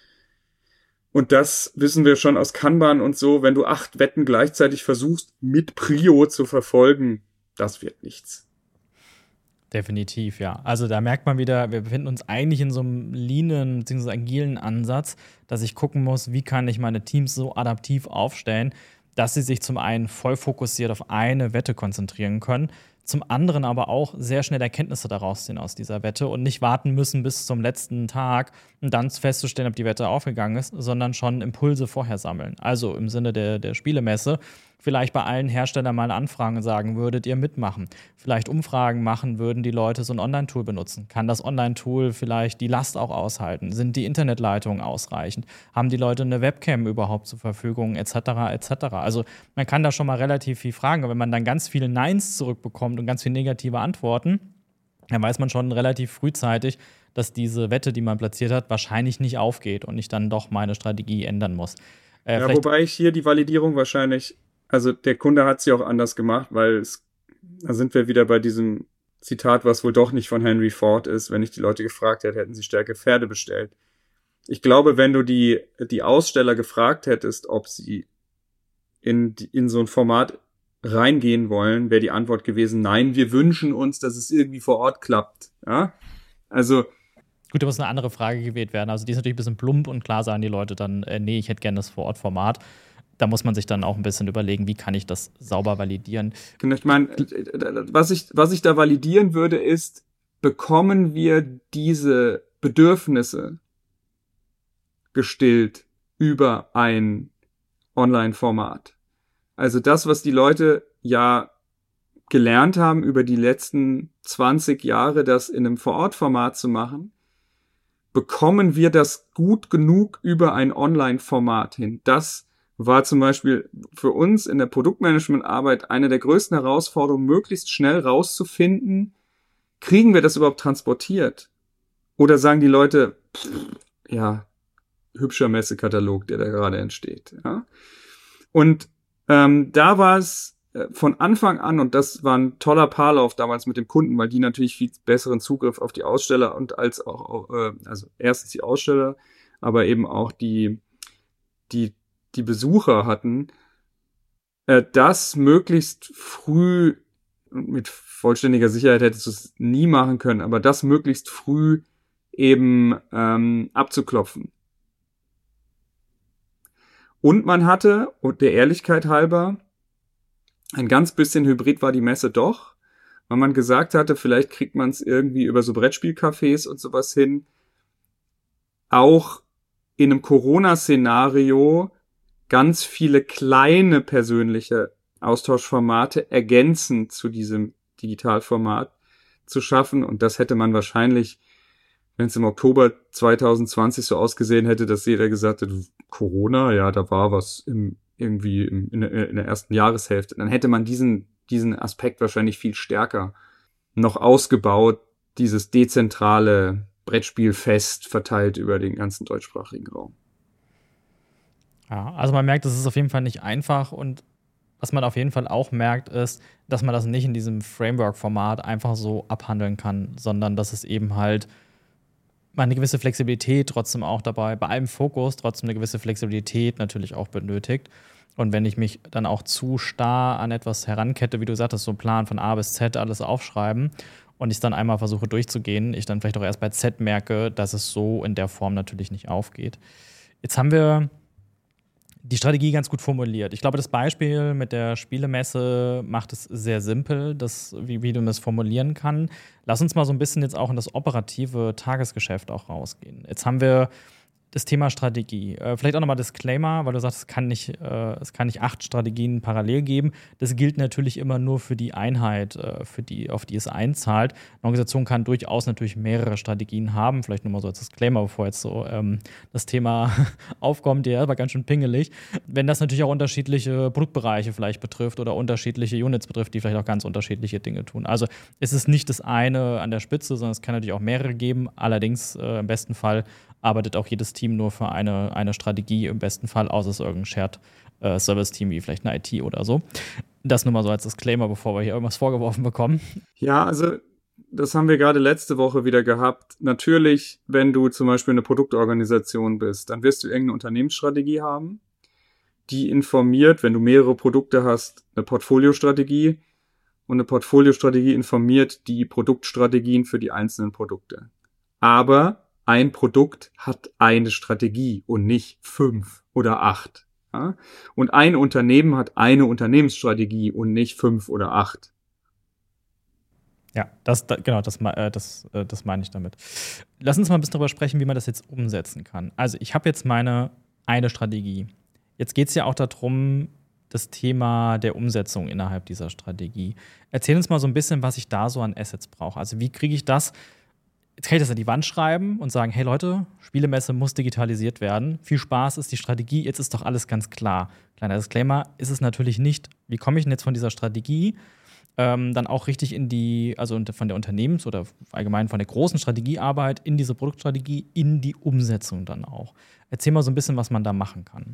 Und das wissen wir schon aus Kanban und so, wenn du 8 Wetten gleichzeitig versuchst, mit Prio zu verfolgen, das wird nichts. Definitiv, ja. Also da merkt man wieder, wir befinden uns eigentlich in so einem leanen bzw. agilen Ansatz, dass ich gucken muss, wie kann ich meine Teams so adaptiv aufstellen, dass sie sich zum einen voll fokussiert auf eine Wette konzentrieren können, zum anderen aber auch sehr schnell Erkenntnisse daraus ziehen aus dieser Wette und nicht warten müssen bis zum letzten Tag und dann festzustellen, ob die Wette aufgegangen ist, sondern schon Impulse vorher sammeln. Also im Sinne der Spielemesse vielleicht bei allen Herstellern mal anfragen und sagen, würdet ihr mitmachen? Vielleicht Umfragen machen, würden die Leute so ein Online-Tool benutzen? Kann das Online-Tool vielleicht die Last auch aushalten? Sind die Internetleitungen ausreichend? Haben die Leute eine Webcam überhaupt zur Verfügung? Etc. etc. Also man kann da schon mal relativ viel fragen. Und wenn man dann ganz viele Neins zurückbekommt und ganz viele negative Antworten, dann weiß man schon relativ frühzeitig, dass diese Wette, die man platziert hat, wahrscheinlich nicht aufgeht und ich dann doch meine Strategie ändern muss. Ja, wobei ich hier die Validierung wahrscheinlich, also der Kunde hat sie auch anders gemacht, weil da sind wir wieder bei diesem Zitat, was wohl doch nicht von Henry Ford ist. Wenn ich die Leute gefragt hätte, hätten sie stärker Pferde bestellt. Ich glaube, wenn du die Aussteller gefragt hättest, ob sie in so ein Format reingehen wollen, wäre die Antwort gewesen, nein, wir wünschen uns, dass es irgendwie vor Ort klappt. Ja? Also gut, da muss eine andere Frage gewählt werden. Also die ist natürlich ein bisschen plump und klar sagen die Leute dann, nee, ich hätte gerne das Vor-Ort-Format. Da muss man sich dann auch ein bisschen überlegen, wie kann ich das sauber validieren. Ich meine, was ich da validieren würde, ist, bekommen wir diese Bedürfnisse gestillt über ein Online-Format? Also das, was die Leute ja gelernt haben über die letzten 20 Jahre, das in einem Vor-Ort-Format zu machen, bekommen wir das gut genug über ein Online-Format hin? Das war zum Beispiel für uns in der Produktmanagement-Arbeit eine der größten Herausforderungen, möglichst schnell rauszufinden, kriegen wir das überhaupt transportiert? Oder sagen die Leute, ja, hübscher Messekatalog, der da gerade entsteht. Ja? Und da war es von Anfang an, und das war ein toller Paarlauf damals mit dem Kunden, weil die natürlich viel besseren Zugriff auf die Aussteller und also erstens die Aussteller, aber eben auch die Besucher hatten, das möglichst früh, mit vollständiger Sicherheit hättest du es nie machen können, aber das möglichst früh eben abzuklopfen. Und man hatte, und der Ehrlichkeit halber, ein ganz bisschen Hybrid war die Messe doch, weil man gesagt hatte, vielleicht kriegt man es irgendwie über so Brettspielcafés und sowas hin, auch in einem Corona-Szenario ganz viele kleine persönliche Austauschformate ergänzend zu diesem Digitalformat zu schaffen. Und das hätte man wahrscheinlich, wenn es im Oktober 2020 so ausgesehen hätte, dass jeder gesagt hätte, Corona, ja, da war was in der ersten Jahreshälfte. Dann hätte man diesen Aspekt wahrscheinlich viel stärker noch ausgebaut, dieses dezentrale Brettspielfest verteilt über den ganzen deutschsprachigen Raum. Ja, also man merkt, es ist auf jeden Fall nicht einfach und was man auf jeden Fall auch merkt, ist, dass man das nicht in diesem Framework-Format einfach so abhandeln kann, sondern dass es eben halt man eine gewisse Flexibilität trotzdem auch dabei, bei allem Fokus trotzdem eine gewisse Flexibilität natürlich auch benötigt. Und wenn ich mich dann auch zu starr an etwas herankette, wie du sagtest, so einen Plan von A bis Z alles aufschreiben und ich es dann einmal versuche durchzugehen, ich dann vielleicht auch erst bei Z merke, dass es so in der Form natürlich nicht aufgeht. Jetzt haben wir die Strategie ganz gut formuliert. Ich glaube, das Beispiel mit der Spielemesse macht es sehr simpel, wie du das formulieren kannst. Lass uns mal so ein bisschen jetzt auch in das operative Tagesgeschäft auch rausgehen. Jetzt haben wir das Thema Strategie. Vielleicht auch nochmal Disclaimer, weil du sagst, es kann nicht 8 Strategien parallel geben. Das gilt natürlich immer nur für die Einheit, auf die es einzahlt. Eine Organisation kann durchaus natürlich mehrere Strategien haben. Vielleicht nur mal so als Disclaimer, bevor jetzt so das Thema aufkommt. Ja, war ganz schön pingelig. Wenn das natürlich auch unterschiedliche Produktbereiche vielleicht betrifft oder unterschiedliche Units betrifft, die vielleicht auch ganz unterschiedliche Dinge tun. Also es ist nicht das eine an der Spitze, sondern es kann natürlich auch mehrere geben. Allerdings im besten Fall arbeitet auch jedes Team nur für eine Strategie, im besten Fall, außer es ist irgendein Shared-Service-Team, wie vielleicht eine IT oder so. Das nur mal so als Disclaimer, bevor wir hier irgendwas vorgeworfen bekommen. Ja, also das haben wir gerade letzte Woche wieder gehabt. Natürlich, wenn du zum Beispiel eine Produktorganisation bist, dann wirst du irgendeine Unternehmensstrategie haben, die informiert, wenn du mehrere Produkte hast, eine Portfoliostrategie und eine Portfoliostrategie informiert die Produktstrategien für die einzelnen Produkte. Aber ein Produkt hat eine Strategie und nicht 5 oder 8. Ja? Und ein Unternehmen hat eine Unternehmensstrategie und nicht 5 oder 8. Ja, das meine ich damit. Lass uns mal ein bisschen darüber sprechen, wie man das jetzt umsetzen kann. Also ich habe jetzt eine Strategie. Jetzt geht es ja auch darum, das Thema der Umsetzung innerhalb dieser Strategie. Erzähl uns mal so ein bisschen, was ich da so an Assets brauche. Also wie kriege ich das? Jetzt kann ich das an die Wand schreiben und sagen, hey Leute, Spielemesse muss digitalisiert werden. Viel Spaß, ist die Strategie, jetzt ist doch alles ganz klar. Kleiner Disclaimer, ist es natürlich nicht. Wie komme ich denn jetzt von dieser Strategie dann auch richtig also von der Unternehmens- oder allgemein von der großen Strategiearbeit in diese Produktstrategie, in die Umsetzung dann auch? Erzähl mal so ein bisschen, was man da machen kann.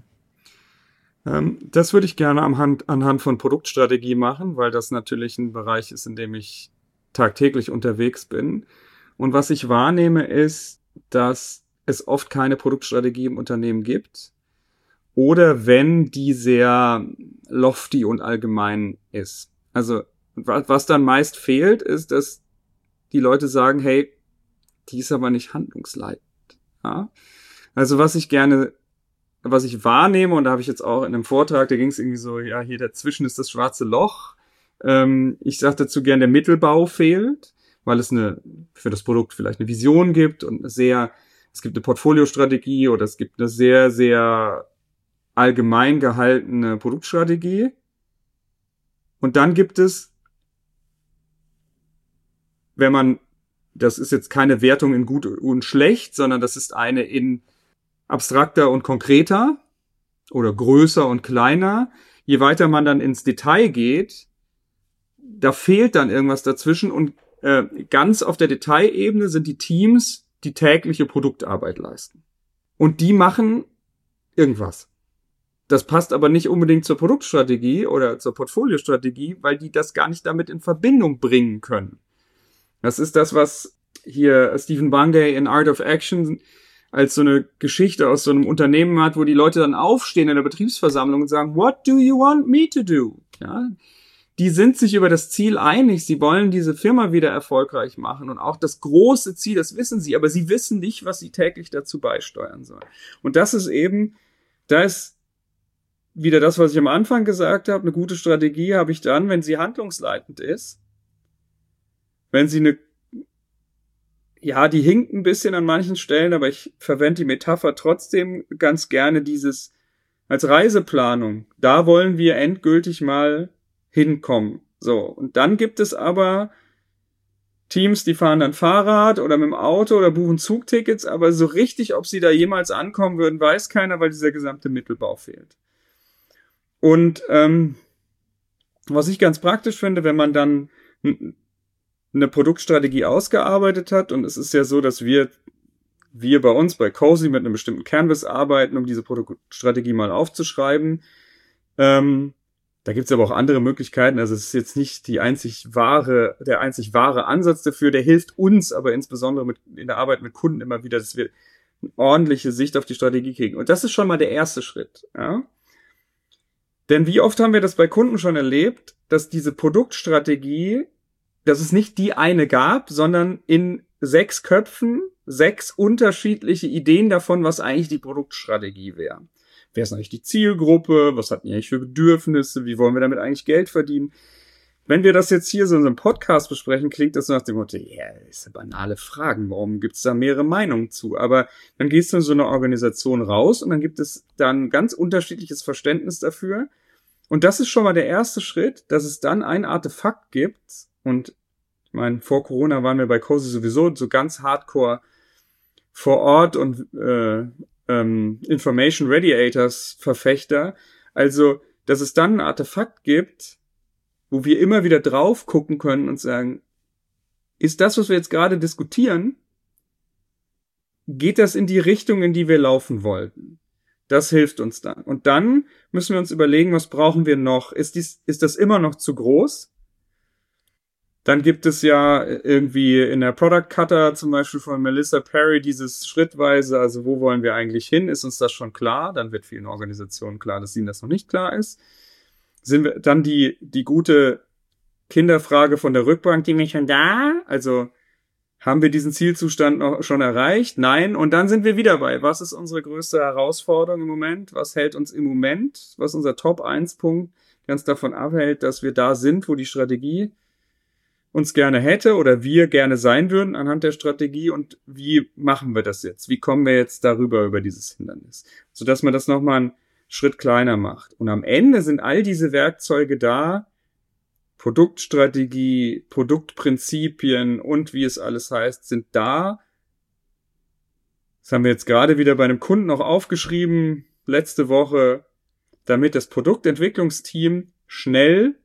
Das würde ich gerne anhand von Produktstrategie machen, weil das natürlich ein Bereich ist, in dem ich tagtäglich unterwegs bin. Und was ich wahrnehme, ist, dass es oft keine Produktstrategie im Unternehmen gibt. Oder wenn die sehr lofty und allgemein ist. Also, was dann meist fehlt, ist, dass die Leute sagen, hey, die ist aber nicht handlungsleitend. Ja? Also, was ich wahrnehme, und da habe ich jetzt auch in einem Vortrag, da ging es irgendwie so, ja, hier dazwischen ist das schwarze Loch. Ich sage dazu gern, der Mittelbau fehlt, weil es für das Produkt vielleicht eine Vision gibt und es gibt eine Portfoliostrategie oder es gibt eine sehr, sehr allgemein gehaltene Produktstrategie. Und dann gibt es, das ist jetzt keine Wertung in gut und schlecht, sondern das ist eine in abstrakter und konkreter oder größer und kleiner. Je weiter man dann ins Detail geht, da fehlt dann irgendwas dazwischen und ganz auf der Detailebene sind die Teams, die tägliche Produktarbeit leisten. Und die machen irgendwas. Das passt aber nicht unbedingt zur Produktstrategie oder zur Portfoliostrategie, weil die das gar nicht damit in Verbindung bringen können. Das ist das, was hier Stephen Bungay in Art of Action als so eine Geschichte aus so einem Unternehmen hat, wo die Leute dann aufstehen in der Betriebsversammlung und sagen, what do you want me to do? Ja, die sind sich über das Ziel einig, sie wollen diese Firma wieder erfolgreich machen und auch das große Ziel, das wissen sie, aber sie wissen nicht, was sie täglich dazu beisteuern sollen. Und das ist eben, da ist wieder das, was ich am Anfang gesagt habe, eine gute Strategie habe ich dann, wenn sie handlungsleitend ist, wenn sie eine, ja, die hinkt ein bisschen an manchen Stellen, aber ich verwende die Metapher trotzdem ganz gerne dieses als Reiseplanung. Da wollen wir endgültig mal hinkommen. So, und dann gibt es aber Teams, die fahren dann Fahrrad oder mit dem Auto oder buchen Zugtickets, aber so richtig, ob sie da jemals ankommen würden, weiß keiner, weil dieser gesamte Mittelbau fehlt. Und was ich ganz praktisch finde, wenn man dann eine Produktstrategie ausgearbeitet hat, und es ist ja so, dass wir bei uns bei Cozy mit einem bestimmten Canvas arbeiten, um diese Produktstrategie mal aufzuschreiben. Da gibt es aber auch andere Möglichkeiten. Also es ist jetzt nicht der einzig wahre Ansatz dafür. Der hilft uns aber insbesondere in der Arbeit mit Kunden immer wieder, dass wir eine ordentliche Sicht auf die Strategie kriegen. Und das ist schon mal der erste Schritt. Ja? Denn wie oft haben wir das bei Kunden schon erlebt, dass diese Produktstrategie, dass es nicht die eine gab, sondern in 6 Köpfen 6 unterschiedliche Ideen davon, was eigentlich die Produktstrategie wäre. Wer ist eigentlich die Zielgruppe? Was hatten die eigentlich für Bedürfnisse? Wie wollen wir damit eigentlich Geld verdienen? Wenn wir das jetzt hier so in einem Podcast besprechen, klingt das so nach dem Motto, ja, das ist eine banale Frage. Warum gibt es da mehrere Meinungen zu? Aber dann gehst du in so eine Organisation raus und dann gibt es dann ganz unterschiedliches Verständnis dafür. Und das ist schon mal der erste Schritt, dass es dann ein Artefakt gibt. Und ich meine, vor Corona waren wir bei Cozy sowieso so ganz hardcore vor Ort und Information Radiators Verfechter. Also, dass es dann ein Artefakt gibt, wo wir immer wieder drauf gucken können und sagen, ist das, was wir jetzt gerade diskutieren, geht das in die Richtung, in die wir laufen wollten? Das hilft uns dann. Und dann müssen wir uns überlegen, was brauchen wir noch? Ist das immer noch zu groß? Dann gibt es ja irgendwie in der Product Cutter zum Beispiel von Melissa Perry dieses schrittweise, also wo wollen wir eigentlich hin? Ist uns das schon klar? Dann wird vielen Organisationen klar, dass ihnen das noch nicht klar ist. Sind wir dann die gute Kinderfrage von der Rückbank, die wir schon da? Also haben wir diesen Zielzustand noch schon erreicht? Nein. Und dann sind wir wieder bei, was ist unsere größte Herausforderung im Moment? Was hält uns im Moment? Was ist unser Top-1-Punkt, der uns davon abhält, dass wir da sind, wo die Strategie uns gerne hätte oder wir gerne sein würden anhand der Strategie, und wie machen wir das jetzt? Wie kommen wir jetzt darüber, über dieses Hindernis? Sodass man das nochmal einen Schritt kleiner macht. Und am Ende sind all diese Werkzeuge da, Produktstrategie, Produktprinzipien und wie es alles heißt, sind da. Das haben wir jetzt gerade wieder bei einem Kunden noch aufgeschrieben, letzte Woche, damit das Produktentwicklungsteam schnell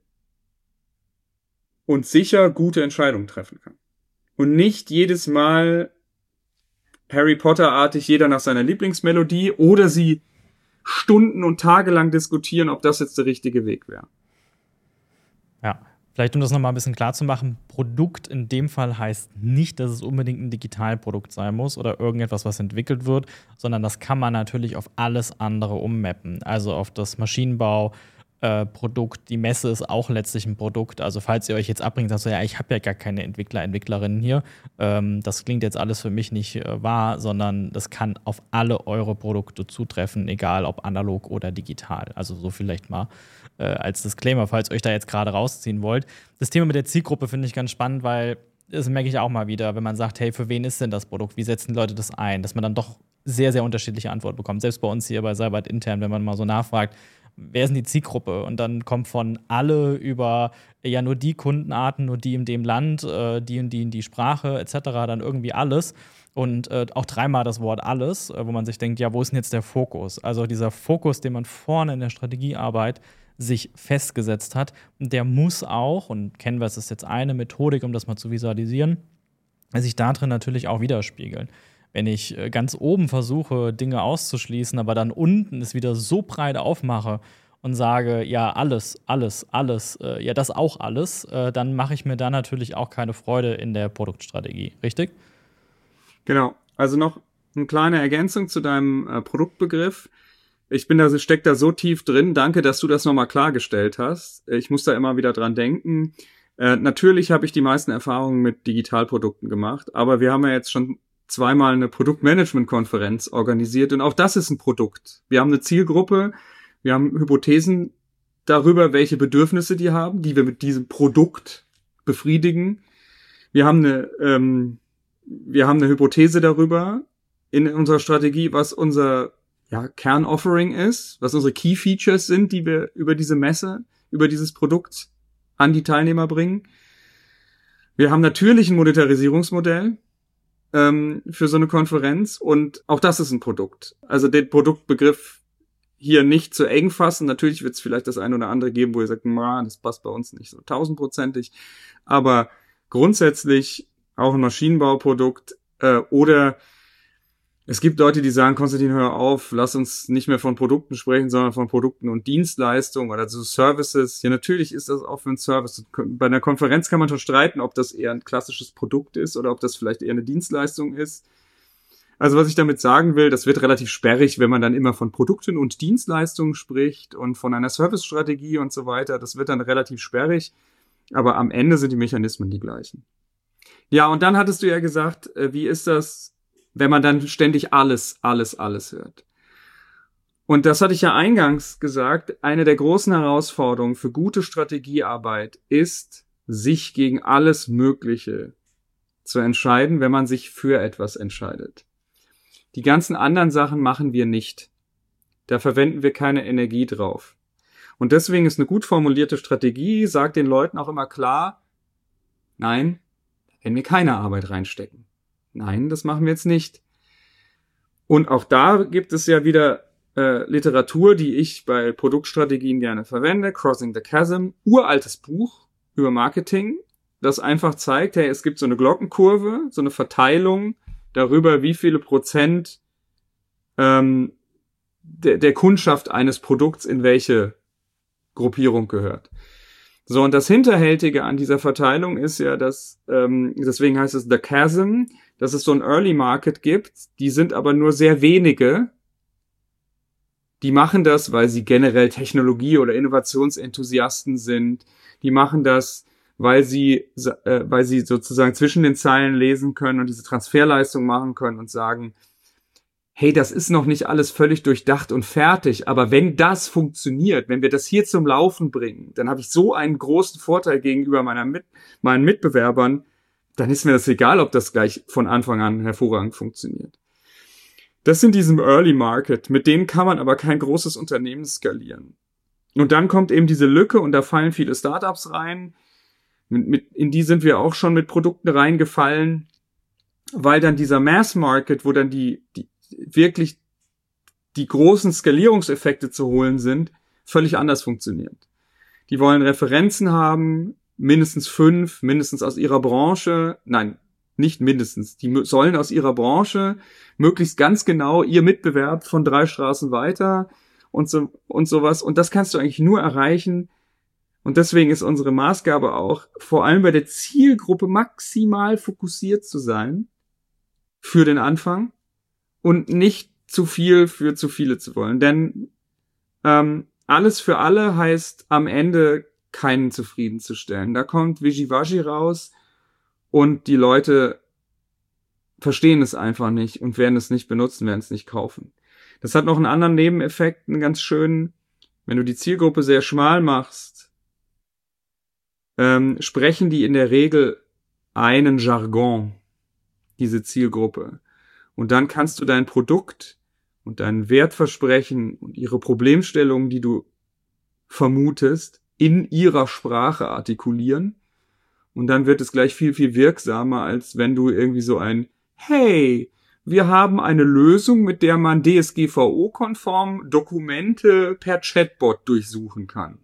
und sicher gute Entscheidungen treffen kann. Und nicht jedes Mal Harry Potter-artig jeder nach seiner Lieblingsmelodie oder sie Stunden und Tage lang diskutieren, ob das jetzt der richtige Weg wäre. Ja, vielleicht um das nochmal ein bisschen klar zu machen, Produkt in dem Fall heißt nicht, dass es unbedingt ein Digitalprodukt sein muss oder irgendetwas, was entwickelt wird, sondern das kann man natürlich auf alles andere ummappen. Also auf das Maschinenbau, Produkt, die Messe ist auch letztlich ein Produkt. Also falls ihr euch jetzt abbringt, sagt so, ja, ich habe ja gar keine Entwicklerinnen hier. Das klingt jetzt alles für mich nicht wahr, sondern das kann auf alle eure Produkte zutreffen, egal ob analog oder digital. Also so vielleicht mal als Disclaimer, falls ihr euch da jetzt gerade rausziehen wollt. Das Thema mit der Zielgruppe finde ich ganz spannend, weil das merke ich auch mal wieder, wenn man sagt, hey, für wen ist denn das Produkt? Wie setzen die Leute das ein? Dass man dann doch sehr, sehr unterschiedliche Antworten bekommt. Selbst bei uns hier bei Seibert intern, wenn man mal so nachfragt, wer ist denn die Zielgruppe? Und dann kommt von alle über ja nur die Kundenarten, nur die in dem Land, die und die in die Sprache etc. dann irgendwie alles. Und auch dreimal das Wort alles, wo man sich denkt, ja, wo ist denn jetzt der Fokus? Also dieser Fokus, den man vorne in der Strategiearbeit sich festgesetzt hat, der muss auch, und Canvas ist jetzt eine Methodik, um das mal zu visualisieren, sich da drin natürlich auch widerspiegeln. wenn ich ganz oben versuche, Dinge auszuschließen, aber dann unten es wieder so breit aufmache und sage, ja, alles, alles, alles, ja, das auch alles, dann mache ich mir da natürlich auch keine Freude in der Produktstrategie, richtig? Genau. Also noch eine kleine Ergänzung zu deinem Produktbegriff. Ich steck da so tief drin. Danke, dass du das nochmal klargestellt hast. Ich muss da immer wieder dran denken. Natürlich habe ich die meisten Erfahrungen mit Digitalprodukten gemacht, aber wir haben ja jetzt schon zweimal eine Produktmanagement-Konferenz organisiert und auch das ist ein Produkt. Wir haben eine Zielgruppe, wir haben Hypothesen darüber, welche Bedürfnisse die haben, die wir mit diesem Produkt befriedigen. Wir haben eine Hypothese darüber in unserer Strategie, was unser Kernoffering ist, was unsere Key Features sind, die wir über diese Messe, über dieses Produkt an die Teilnehmer bringen. Wir haben natürlich ein Monetarisierungsmodell für so eine Konferenz und auch das ist ein Produkt. Also den Produktbegriff hier nicht zu eng fassen. Natürlich wird es vielleicht das eine oder andere geben, wo ihr sagt, das passt bei uns nicht so 1000%ig. Aber grundsätzlich auch ein Maschinenbauprodukt oder es gibt Leute, die sagen, Konstantin, hör auf, lass uns nicht mehr von Produkten sprechen, sondern von Produkten und Dienstleistungen oder so Services. Ja, natürlich ist das auch für ein Service. Bei einer Konferenz kann man schon streiten, ob das eher ein klassisches Produkt ist oder ob das vielleicht eher eine Dienstleistung ist. Also was ich damit sagen will, das wird relativ sperrig, wenn man dann immer von Produkten und Dienstleistungen spricht und von einer Servicestrategie und so weiter. Das wird dann relativ sperrig, aber am Ende sind die Mechanismen die gleichen. Ja, und dann hattest du ja gesagt, wie ist das, wenn man dann ständig alles hört? Und das hatte ich ja eingangs gesagt, eine der großen Herausforderungen für gute Strategiearbeit ist, sich gegen alles Mögliche zu entscheiden, wenn man sich für etwas entscheidet. Die ganzen anderen Sachen machen wir nicht. Da verwenden wir keine Energie drauf. Und deswegen ist eine gut formulierte Strategie, sagt den Leuten auch immer klar, nein, wenn wir keine Arbeit reinstecken. Nein, das machen wir jetzt nicht. Und auch da gibt es ja wieder Literatur, die ich bei Produktstrategien gerne verwende. Crossing the Chasm, uraltes Buch über Marketing, das einfach zeigt, hey, es gibt so eine Glockenkurve, so eine Verteilung darüber, wie viele Prozent der Kundschaft eines Produkts in welche Gruppierung gehört. So, und das Hinterhältige an dieser Verteilung ist ja, dass, deswegen heißt es The Chasm, dass es so ein Early Market gibt, die sind aber nur sehr wenige, die machen das, weil sie generell Technologie- oder Innovationsenthusiasten sind, die machen das, weil sie sozusagen zwischen den Zeilen lesen können und diese Transferleistung machen können und sagen, hey, das ist noch nicht alles völlig durchdacht und fertig, aber wenn das funktioniert, wenn wir das hier zum Laufen bringen, dann habe ich so einen großen Vorteil gegenüber meinen Mitbewerbern, dann ist mir das egal, ob das gleich von Anfang an hervorragend funktioniert. Das in diesem Early Market, mit denen kann man aber kein großes Unternehmen skalieren. Und dann kommt eben diese Lücke und da fallen viele Startups rein, in die sind wir auch schon mit Produkten reingefallen, weil dann dieser Mass Market, wo dann die wirklich die großen Skalierungseffekte zu holen sind, völlig anders funktioniert. Die wollen Referenzen haben, mindestens 5, mindestens aus ihrer Branche, nein, nicht mindestens, die sollen aus ihrer Branche möglichst ganz genau ihr Mitbewerb von 3 Straßen weiter und sowas. Und das kannst du eigentlich nur erreichen. Und deswegen ist unsere Maßgabe auch, vor allem bei der Zielgruppe maximal fokussiert zu sein für den Anfang und nicht zu viel für zu viele zu wollen. Denn alles für alle heißt am Ende keinen zufriedenzustellen. Da kommt Wischiwaschi raus und die Leute verstehen es einfach nicht und werden es nicht benutzen, werden es nicht kaufen. Das hat noch einen anderen Nebeneffekt, einen ganz schönen. Wenn du die Zielgruppe sehr schmal machst, sprechen die in der Regel einen Jargon, diese Zielgruppe. Und dann kannst du dein Produkt und dein Wertversprechen und ihre Problemstellungen, die du vermutest, in ihrer Sprache artikulieren. Und dann wird es gleich viel, viel wirksamer, als wenn du irgendwie so hey, wir haben eine Lösung, mit der man DSGVO-konform Dokumente per Chatbot durchsuchen kann.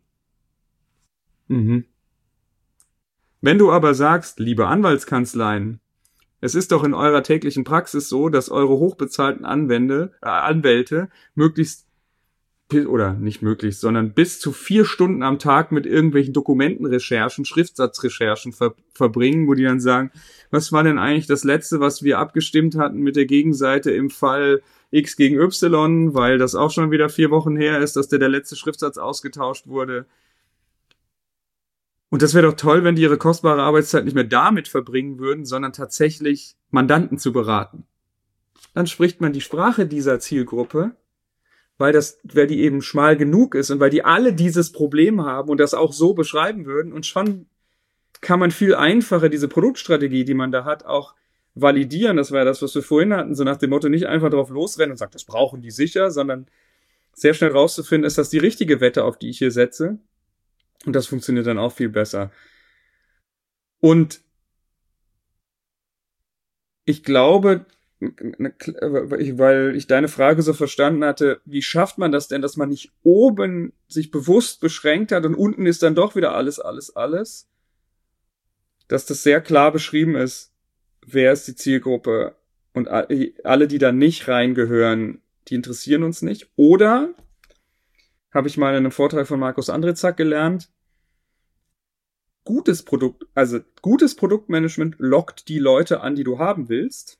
Mhm. Wenn du aber sagst, liebe Anwaltskanzleien, Es ist doch in eurer täglichen Praxis so, dass eure hochbezahlten Anwälte möglichst, oder nicht möglichst, sondern bis zu 4 Stunden am Tag mit irgendwelchen Dokumentenrecherchen, Schriftsatzrecherchen verbringen, wo die dann sagen, was war denn eigentlich das Letzte, was wir abgestimmt hatten mit der Gegenseite im Fall X gegen Y, weil das auch schon wieder 4 Wochen her ist, dass der letzte Schriftsatz ausgetauscht wurde. Und das wäre doch toll, wenn die ihre kostbare Arbeitszeit nicht mehr damit verbringen würden, sondern tatsächlich Mandanten zu beraten. Dann spricht man die Sprache dieser Zielgruppe, weil die eben schmal genug ist und weil die alle dieses Problem haben und das auch so beschreiben würden. Und schon kann man viel einfacher diese Produktstrategie, die man da hat, auch validieren. Das war ja das, was wir vorhin hatten, so nach dem Motto, nicht einfach drauf losrennen und sagen, das brauchen die sicher, sondern sehr schnell rauszufinden, ist das die richtige Wette, auf die ich hier setze? Und das funktioniert dann auch viel besser. Und ich glaube, weil ich deine Frage so verstanden hatte, wie schafft man das denn, dass man nicht oben sich bewusst beschränkt hat und unten ist dann doch wieder alles, dass das sehr klar beschrieben ist, wer ist die Zielgruppe und alle, die da nicht reingehören, die interessieren uns nicht. Oder, habe ich mal in einem Vortrag von Markus Andrezak gelernt, gutes Produktmanagement lockt die Leute an, die du haben willst.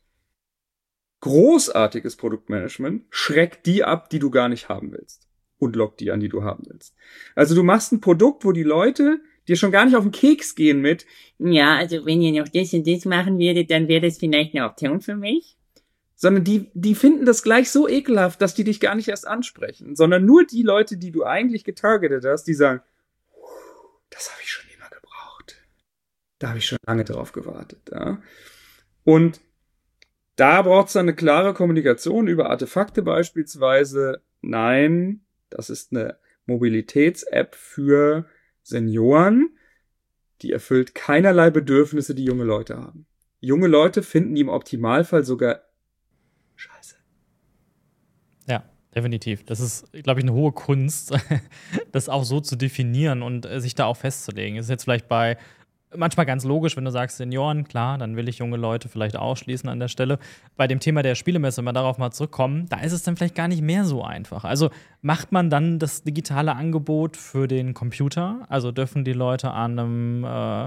Großartiges Produktmanagement schreckt die ab, die du gar nicht haben willst. Und lockt die an, die du haben willst. Also du machst ein Produkt, wo die Leute dir schon gar nicht auf den Keks gehen mit, ja, also wenn ihr noch das und das machen würdet, dann wäre das vielleicht eine Option für mich. Sondern die finden das gleich so ekelhaft, dass die dich gar nicht erst ansprechen. Sondern nur die Leute, die du eigentlich getargetet hast, die sagen, das habe ich schon immer gebraucht. Da habe ich schon lange drauf gewartet. Ja? Und da braucht es dann eine klare Kommunikation über Artefakte beispielsweise. Nein, das ist eine Mobilitäts-App für Senioren, die erfüllt keinerlei Bedürfnisse, die junge Leute haben. Junge Leute finden die im Optimalfall sogar scheiße. Ja, definitiv. Das ist, glaube ich, eine hohe Kunst, das auch so zu definieren und sich da auch festzulegen. Ist jetzt vielleicht manchmal ganz logisch, wenn du sagst Senioren, klar, dann will ich junge Leute vielleicht ausschließen an der Stelle. Bei dem Thema der Spielemesse, wenn wir darauf mal zurückkommen, da ist es dann vielleicht gar nicht mehr so einfach. Also macht man dann das digitale Angebot für den Computer? Also dürfen die Leute an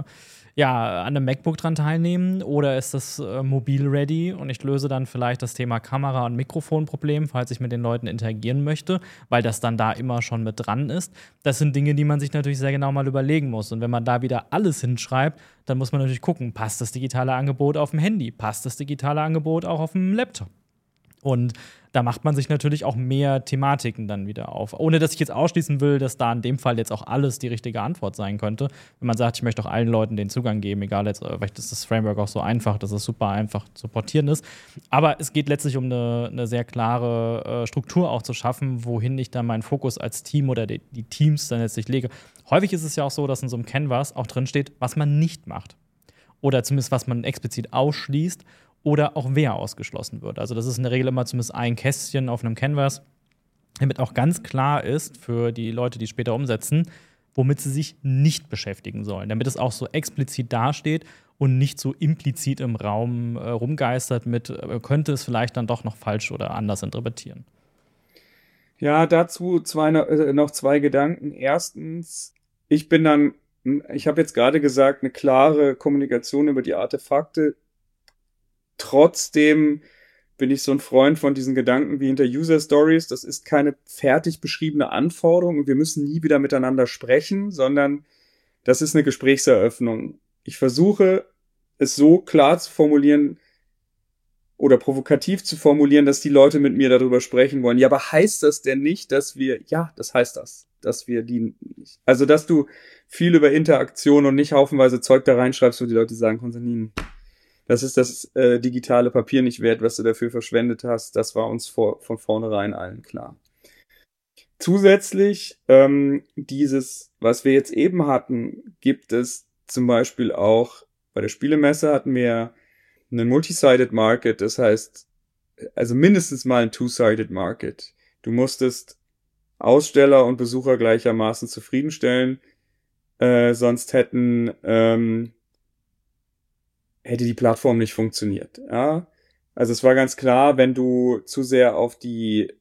einem MacBook dran teilnehmen oder ist das mobil-ready und ich löse dann vielleicht das Thema Kamera- und Mikrofonproblem, falls ich mit den Leuten interagieren möchte, weil das dann da immer schon mit dran ist. Das sind Dinge, die man sich natürlich sehr genau mal überlegen muss. Und wenn man da wieder alles hinschreibt, dann muss man natürlich gucken, passt das digitale Angebot auf dem Handy, passt das digitale Angebot auch auf dem Laptop? Und da macht man sich natürlich auch mehr Thematiken dann wieder auf. Ohne dass ich jetzt ausschließen will, dass da in dem Fall jetzt auch alles die richtige Antwort sein könnte. Wenn man sagt, ich möchte auch allen Leuten den Zugang geben, egal jetzt, vielleicht ist das Framework auch so einfach, dass es super einfach zu portieren ist. Aber es geht letztlich um eine sehr klare Struktur auch zu schaffen, wohin ich dann meinen Fokus als Team oder die Teams dann letztlich lege. Häufig ist es ja auch so, dass in so einem Canvas auch drin steht, was man nicht macht. Oder zumindest, was man explizit ausschließt. Oder auch wer ausgeschlossen wird. Also das ist in der Regel immer zumindest ein Kästchen auf einem Canvas, damit auch ganz klar ist für die Leute, die es später umsetzen, womit sie sich nicht beschäftigen sollen. Damit es auch so explizit dasteht und nicht so implizit im Raum rumgeistert mit, könnte es vielleicht dann doch noch falsch oder anders interpretieren. Ja, dazu noch 2 Gedanken. Erstens, ich habe jetzt gerade gesagt, eine klare Kommunikation über die Artefakte. Trotzdem bin ich so ein Freund von diesen Gedanken wie hinter User Stories. Das ist keine fertig beschriebene Anforderung und wir müssen nie wieder miteinander sprechen, sondern das ist eine Gesprächseröffnung. Ich versuche, es so klar zu formulieren oder provokativ zu formulieren, dass die Leute mit mir darüber sprechen wollen. Ja, aber heißt das denn nicht, ja, das heißt das, dass wir die nicht. Also, dass du viel über Interaktion und nicht haufenweise Zeug da reinschreibst, wo die Leute sagen, Konstantin, das ist das digitale Papier nicht wert, was du dafür verschwendet hast. Das war uns von vornherein allen klar. Zusätzlich dieses, was wir jetzt eben hatten, gibt es zum Beispiel auch bei der Spielemesse hatten wir einen Multi-Sided Market, das heißt, also mindestens mal ein Two-Sided Market. Du musstest Aussteller und Besucher gleichermaßen zufriedenstellen, sonst hätten hätte die Plattform nicht funktioniert. Ja? Also es war ganz klar, wenn du zu sehr auf die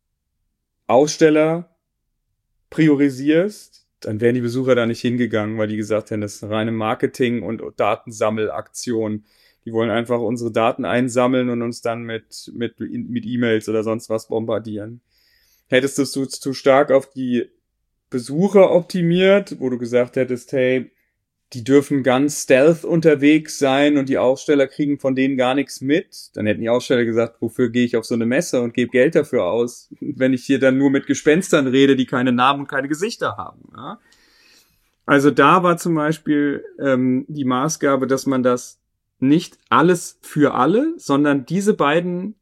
Aussteller priorisierst, dann wären die Besucher da nicht hingegangen, weil die gesagt hätten, das ist eine reine Marketing- und Datensammelaktion. Die wollen einfach unsere Daten einsammeln und uns dann mit E-Mails oder sonst was bombardieren. Hättest du es zu stark auf die Besucher optimiert, wo du gesagt hättest, hey, die dürfen ganz stealth unterwegs sein und die Aussteller kriegen von denen gar nichts mit, dann hätten die Aussteller gesagt, wofür gehe ich auf so eine Messe und gebe Geld dafür aus, wenn ich hier dann nur mit Gespenstern rede, die keine Namen und keine Gesichter haben. Ja? Also da war zum Beispiel die Maßgabe, dass man das nicht alles für alle, sondern diese beiden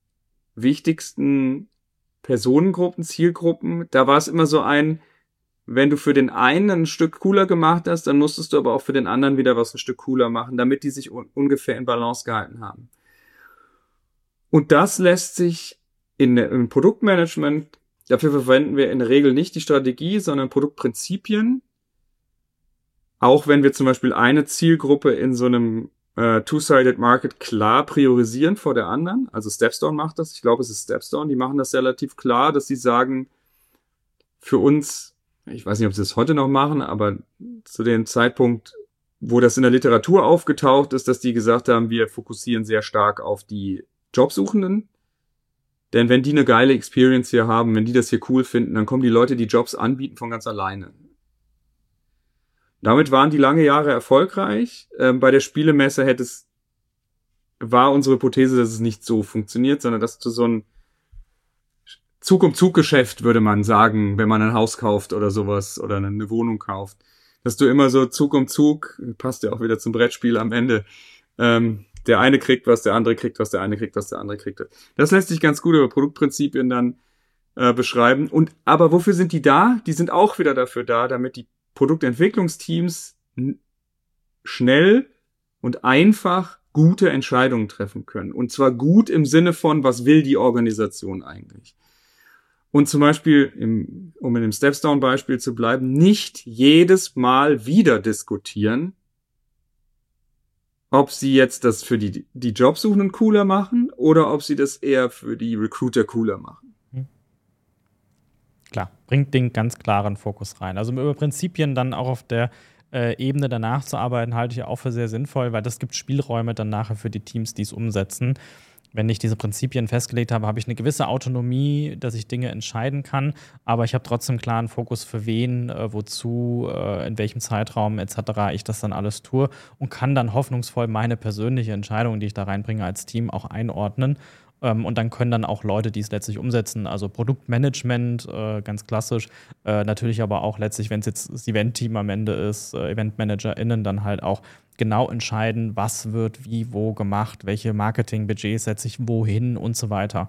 wichtigsten Personengruppen, Zielgruppen, da war es immer so wenn du für den einen ein Stück cooler gemacht hast, dann musstest du aber auch für den anderen wieder was ein Stück cooler machen, damit die sich ungefähr in Balance gehalten haben. Und das lässt sich im Produktmanagement, dafür verwenden wir in der Regel nicht die Strategie, sondern Produktprinzipien. Auch wenn wir zum Beispiel eine Zielgruppe in so einem Two-Sided Market klar priorisieren vor der anderen. Also Stepstone macht das. Ich glaube, es ist Stepstone. Die machen das relativ klar, dass sie sagen, für uns, ich weiß nicht, ob sie das heute noch machen, aber zu dem Zeitpunkt, wo das in der Literatur aufgetaucht ist, dass die gesagt haben, wir fokussieren sehr stark auf die Jobsuchenden. Denn wenn die eine geile Experience hier haben, wenn die das hier cool finden, dann kommen die Leute, die Jobs anbieten, von ganz alleine. Damit waren die lange Jahre erfolgreich. Bei der Spielemesse war unsere Hypothese, dass es nicht so funktioniert, sondern dass du so ein Zug-um-Zug-Geschäft, würde man sagen, wenn man ein Haus kauft oder sowas oder eine Wohnung kauft. Dass du immer so Zug um Zug, passt ja auch wieder zum Brettspiel am Ende, der eine kriegt was, der andere kriegt was, der eine kriegt was, der andere kriegt was. Das lässt sich ganz gut über Produktprinzipien dann beschreiben. Aber wofür sind die da? Die sind auch wieder dafür da, damit die Produktentwicklungsteams schnell und einfach gute Entscheidungen treffen können. Und zwar gut im Sinne von, was will die Organisation eigentlich? Und zum Beispiel, um in dem Stepstone-Beispiel zu bleiben, nicht jedes Mal wieder diskutieren, ob sie jetzt das für die Jobsuchenden cooler machen oder ob sie das eher für die Recruiter cooler machen. Klar, bringt den ganz klaren Fokus rein. Also über Prinzipien dann auch auf der Ebene danach zu arbeiten, halte ich auch für sehr sinnvoll, weil das gibt Spielräume dann nachher für die Teams, die es umsetzen. Wenn ich diese Prinzipien festgelegt habe, habe ich eine gewisse Autonomie, dass ich Dinge entscheiden kann, aber ich habe trotzdem klaren Fokus, für wen, wozu, in welchem Zeitraum etc. ich das dann alles tue und kann dann hoffnungsvoll meine persönliche Entscheidung, die ich da reinbringe als Team, auch einordnen. Und dann können dann auch Leute, die es letztlich umsetzen, also Produktmanagement, ganz klassisch, natürlich aber auch letztlich, wenn es jetzt das Event-Team am Ende ist, EventmanagerInnen dann halt auch genau entscheiden, was wird wie wo gemacht, welche Marketingbudgets setze ich wohin und so weiter.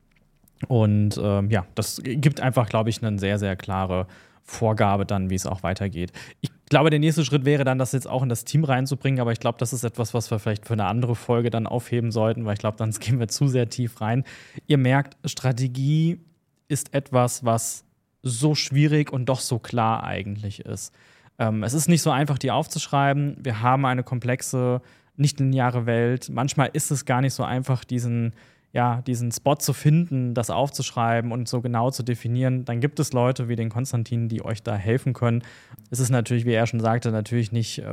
Und ja, das gibt einfach, glaube ich, eine sehr, sehr klare Vorgabe dann, wie es auch weitergeht. Ich glaube, der nächste Schritt wäre dann, das jetzt auch in das Team reinzubringen, aber ich glaube, das ist etwas, was wir vielleicht für eine andere Folge dann aufheben sollten, weil ich glaube, dann gehen wir zu sehr tief rein. Ihr merkt, Strategie ist etwas, was so schwierig und doch so klar eigentlich ist. Es ist nicht so einfach, die aufzuschreiben. Wir haben eine komplexe, nicht lineare Welt. Manchmal ist es gar nicht so einfach, diesen Spot zu finden, das aufzuschreiben und so genau zu definieren. Dann gibt es Leute wie den Konstantin, die euch da helfen können. Es ist natürlich, wie er schon sagte, natürlich nicht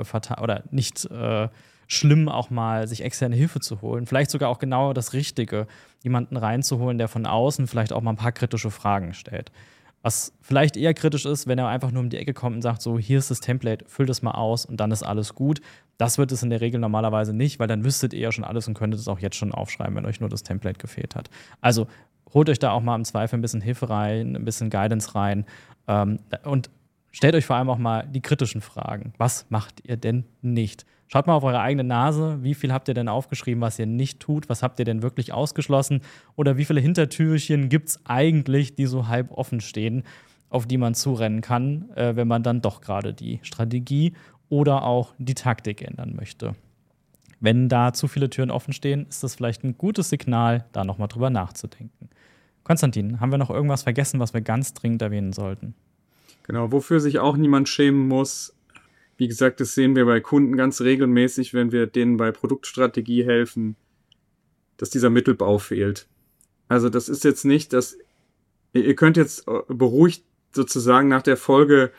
schlimm, auch mal sich externe Hilfe zu holen. Vielleicht sogar auch genau das Richtige, jemanden reinzuholen, der von außen vielleicht auch mal ein paar kritische Fragen stellt. Was vielleicht eher kritisch ist, wenn er einfach nur um die Ecke kommt und sagt, so, hier ist das Template, füll das mal aus und dann ist alles gut. Das wird es in der Regel normalerweise nicht, weil dann wüsstet ihr ja schon alles und könntet es auch jetzt schon aufschreiben, wenn euch nur das Template gefehlt hat. Also holt euch da auch mal im Zweifel ein bisschen Hilfe rein, ein bisschen Guidance rein und stellt euch vor allem auch mal die kritischen Fragen. Was macht ihr denn nicht? Schaut mal auf eure eigene Nase. Wie viel habt ihr denn aufgeschrieben, was ihr nicht tut? Was habt ihr denn wirklich ausgeschlossen? Oder wie viele Hintertürchen gibt es eigentlich, die so halb offen stehen, auf die man zurennen kann, wenn man dann doch gerade die Strategie oder auch die Taktik ändern möchte? Wenn da zu viele Türen offen stehen, ist das vielleicht ein gutes Signal, da nochmal drüber nachzudenken. Konstantin, haben wir noch irgendwas vergessen, was wir ganz dringend erwähnen sollten? Genau, wofür sich auch niemand schämen muss, Wie gesagt, das sehen wir bei Kunden ganz regelmäßig, wenn wir denen bei Produktstrategie helfen, dass dieser Mittelbau fehlt. Also das ist jetzt nicht, dass ihr könnt jetzt beruhigt sozusagen nach der Folge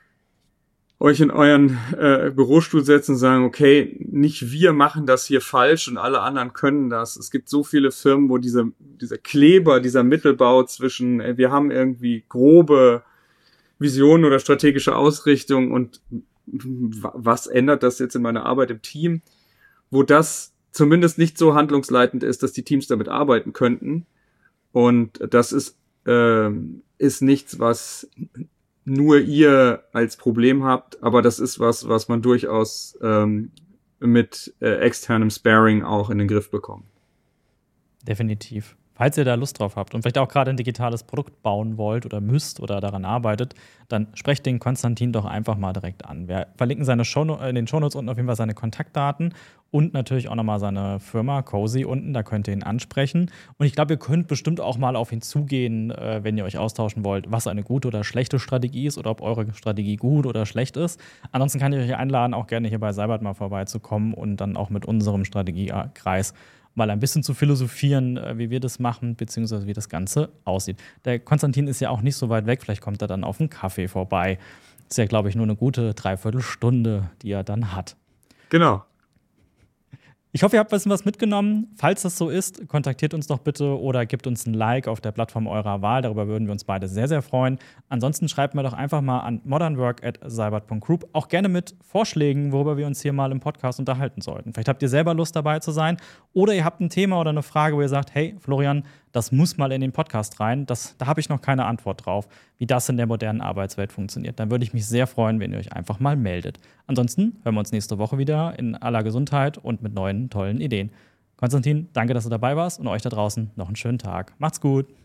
euch in euren Bürostuhl setzen und sagen, okay, nicht wir machen das hier falsch und alle anderen können das. Es gibt so viele Firmen, wo dieser Kleber, dieser Mittelbau zwischen, wir haben irgendwie grobe Visionen oder strategische Ausrichtung und was ändert das jetzt in meiner Arbeit im Team, wo das zumindest nicht so handlungsleitend ist, dass die Teams damit arbeiten könnten. Und das ist nichts, was nur ihr als Problem habt, aber das ist was man durchaus mit externem Sparring auch in den Griff bekommt. Definitiv. Falls ihr da Lust drauf habt und vielleicht auch gerade ein digitales Produkt bauen wollt oder müsst oder daran arbeitet, dann sprecht den Konstantin doch einfach mal direkt an. Wir verlinken in den Shownotes unten auf jeden Fall seine Kontaktdaten und natürlich auch nochmal seine Firma Cozy unten, da könnt ihr ihn ansprechen. Und ich glaube, ihr könnt bestimmt auch mal auf ihn zugehen, wenn ihr euch austauschen wollt, was eine gute oder schlechte Strategie ist oder ob eure Strategie gut oder schlecht ist. Ansonsten kann ich euch einladen, auch gerne hier bei Seibert mal vorbeizukommen und dann auch mit unserem Strategiekreis mal ein bisschen zu philosophieren, wie wir das machen, beziehungsweise wie das Ganze aussieht. Der Konstantin ist ja auch nicht so weit weg, vielleicht kommt er dann auf einen Kaffee vorbei. Ist ja, glaube ich, nur eine gute Dreiviertelstunde, die er dann hat. Genau. Ich hoffe, ihr habt was mitgenommen. Falls das so ist, kontaktiert uns doch bitte oder gebt uns ein Like auf der Plattform eurer Wahl. Darüber würden wir uns beide sehr, sehr freuen. Ansonsten schreibt mir doch einfach mal an modernwork@seibert.group auch gerne mit Vorschlägen, worüber wir uns hier mal im Podcast unterhalten sollten. Vielleicht habt ihr selber Lust, dabei zu sein oder ihr habt ein Thema oder eine Frage, wo ihr sagt, hey, Florian, das muss mal in den Podcast rein. Da habe ich noch keine Antwort drauf, wie das in der modernen Arbeitswelt funktioniert. Dann würde ich mich sehr freuen, wenn ihr euch einfach mal meldet. Ansonsten hören wir uns nächste Woche wieder in aller Gesundheit und mit neuen, tollen Ideen. Konstantin, danke, dass du dabei warst und euch da draußen noch einen schönen Tag. Macht's gut.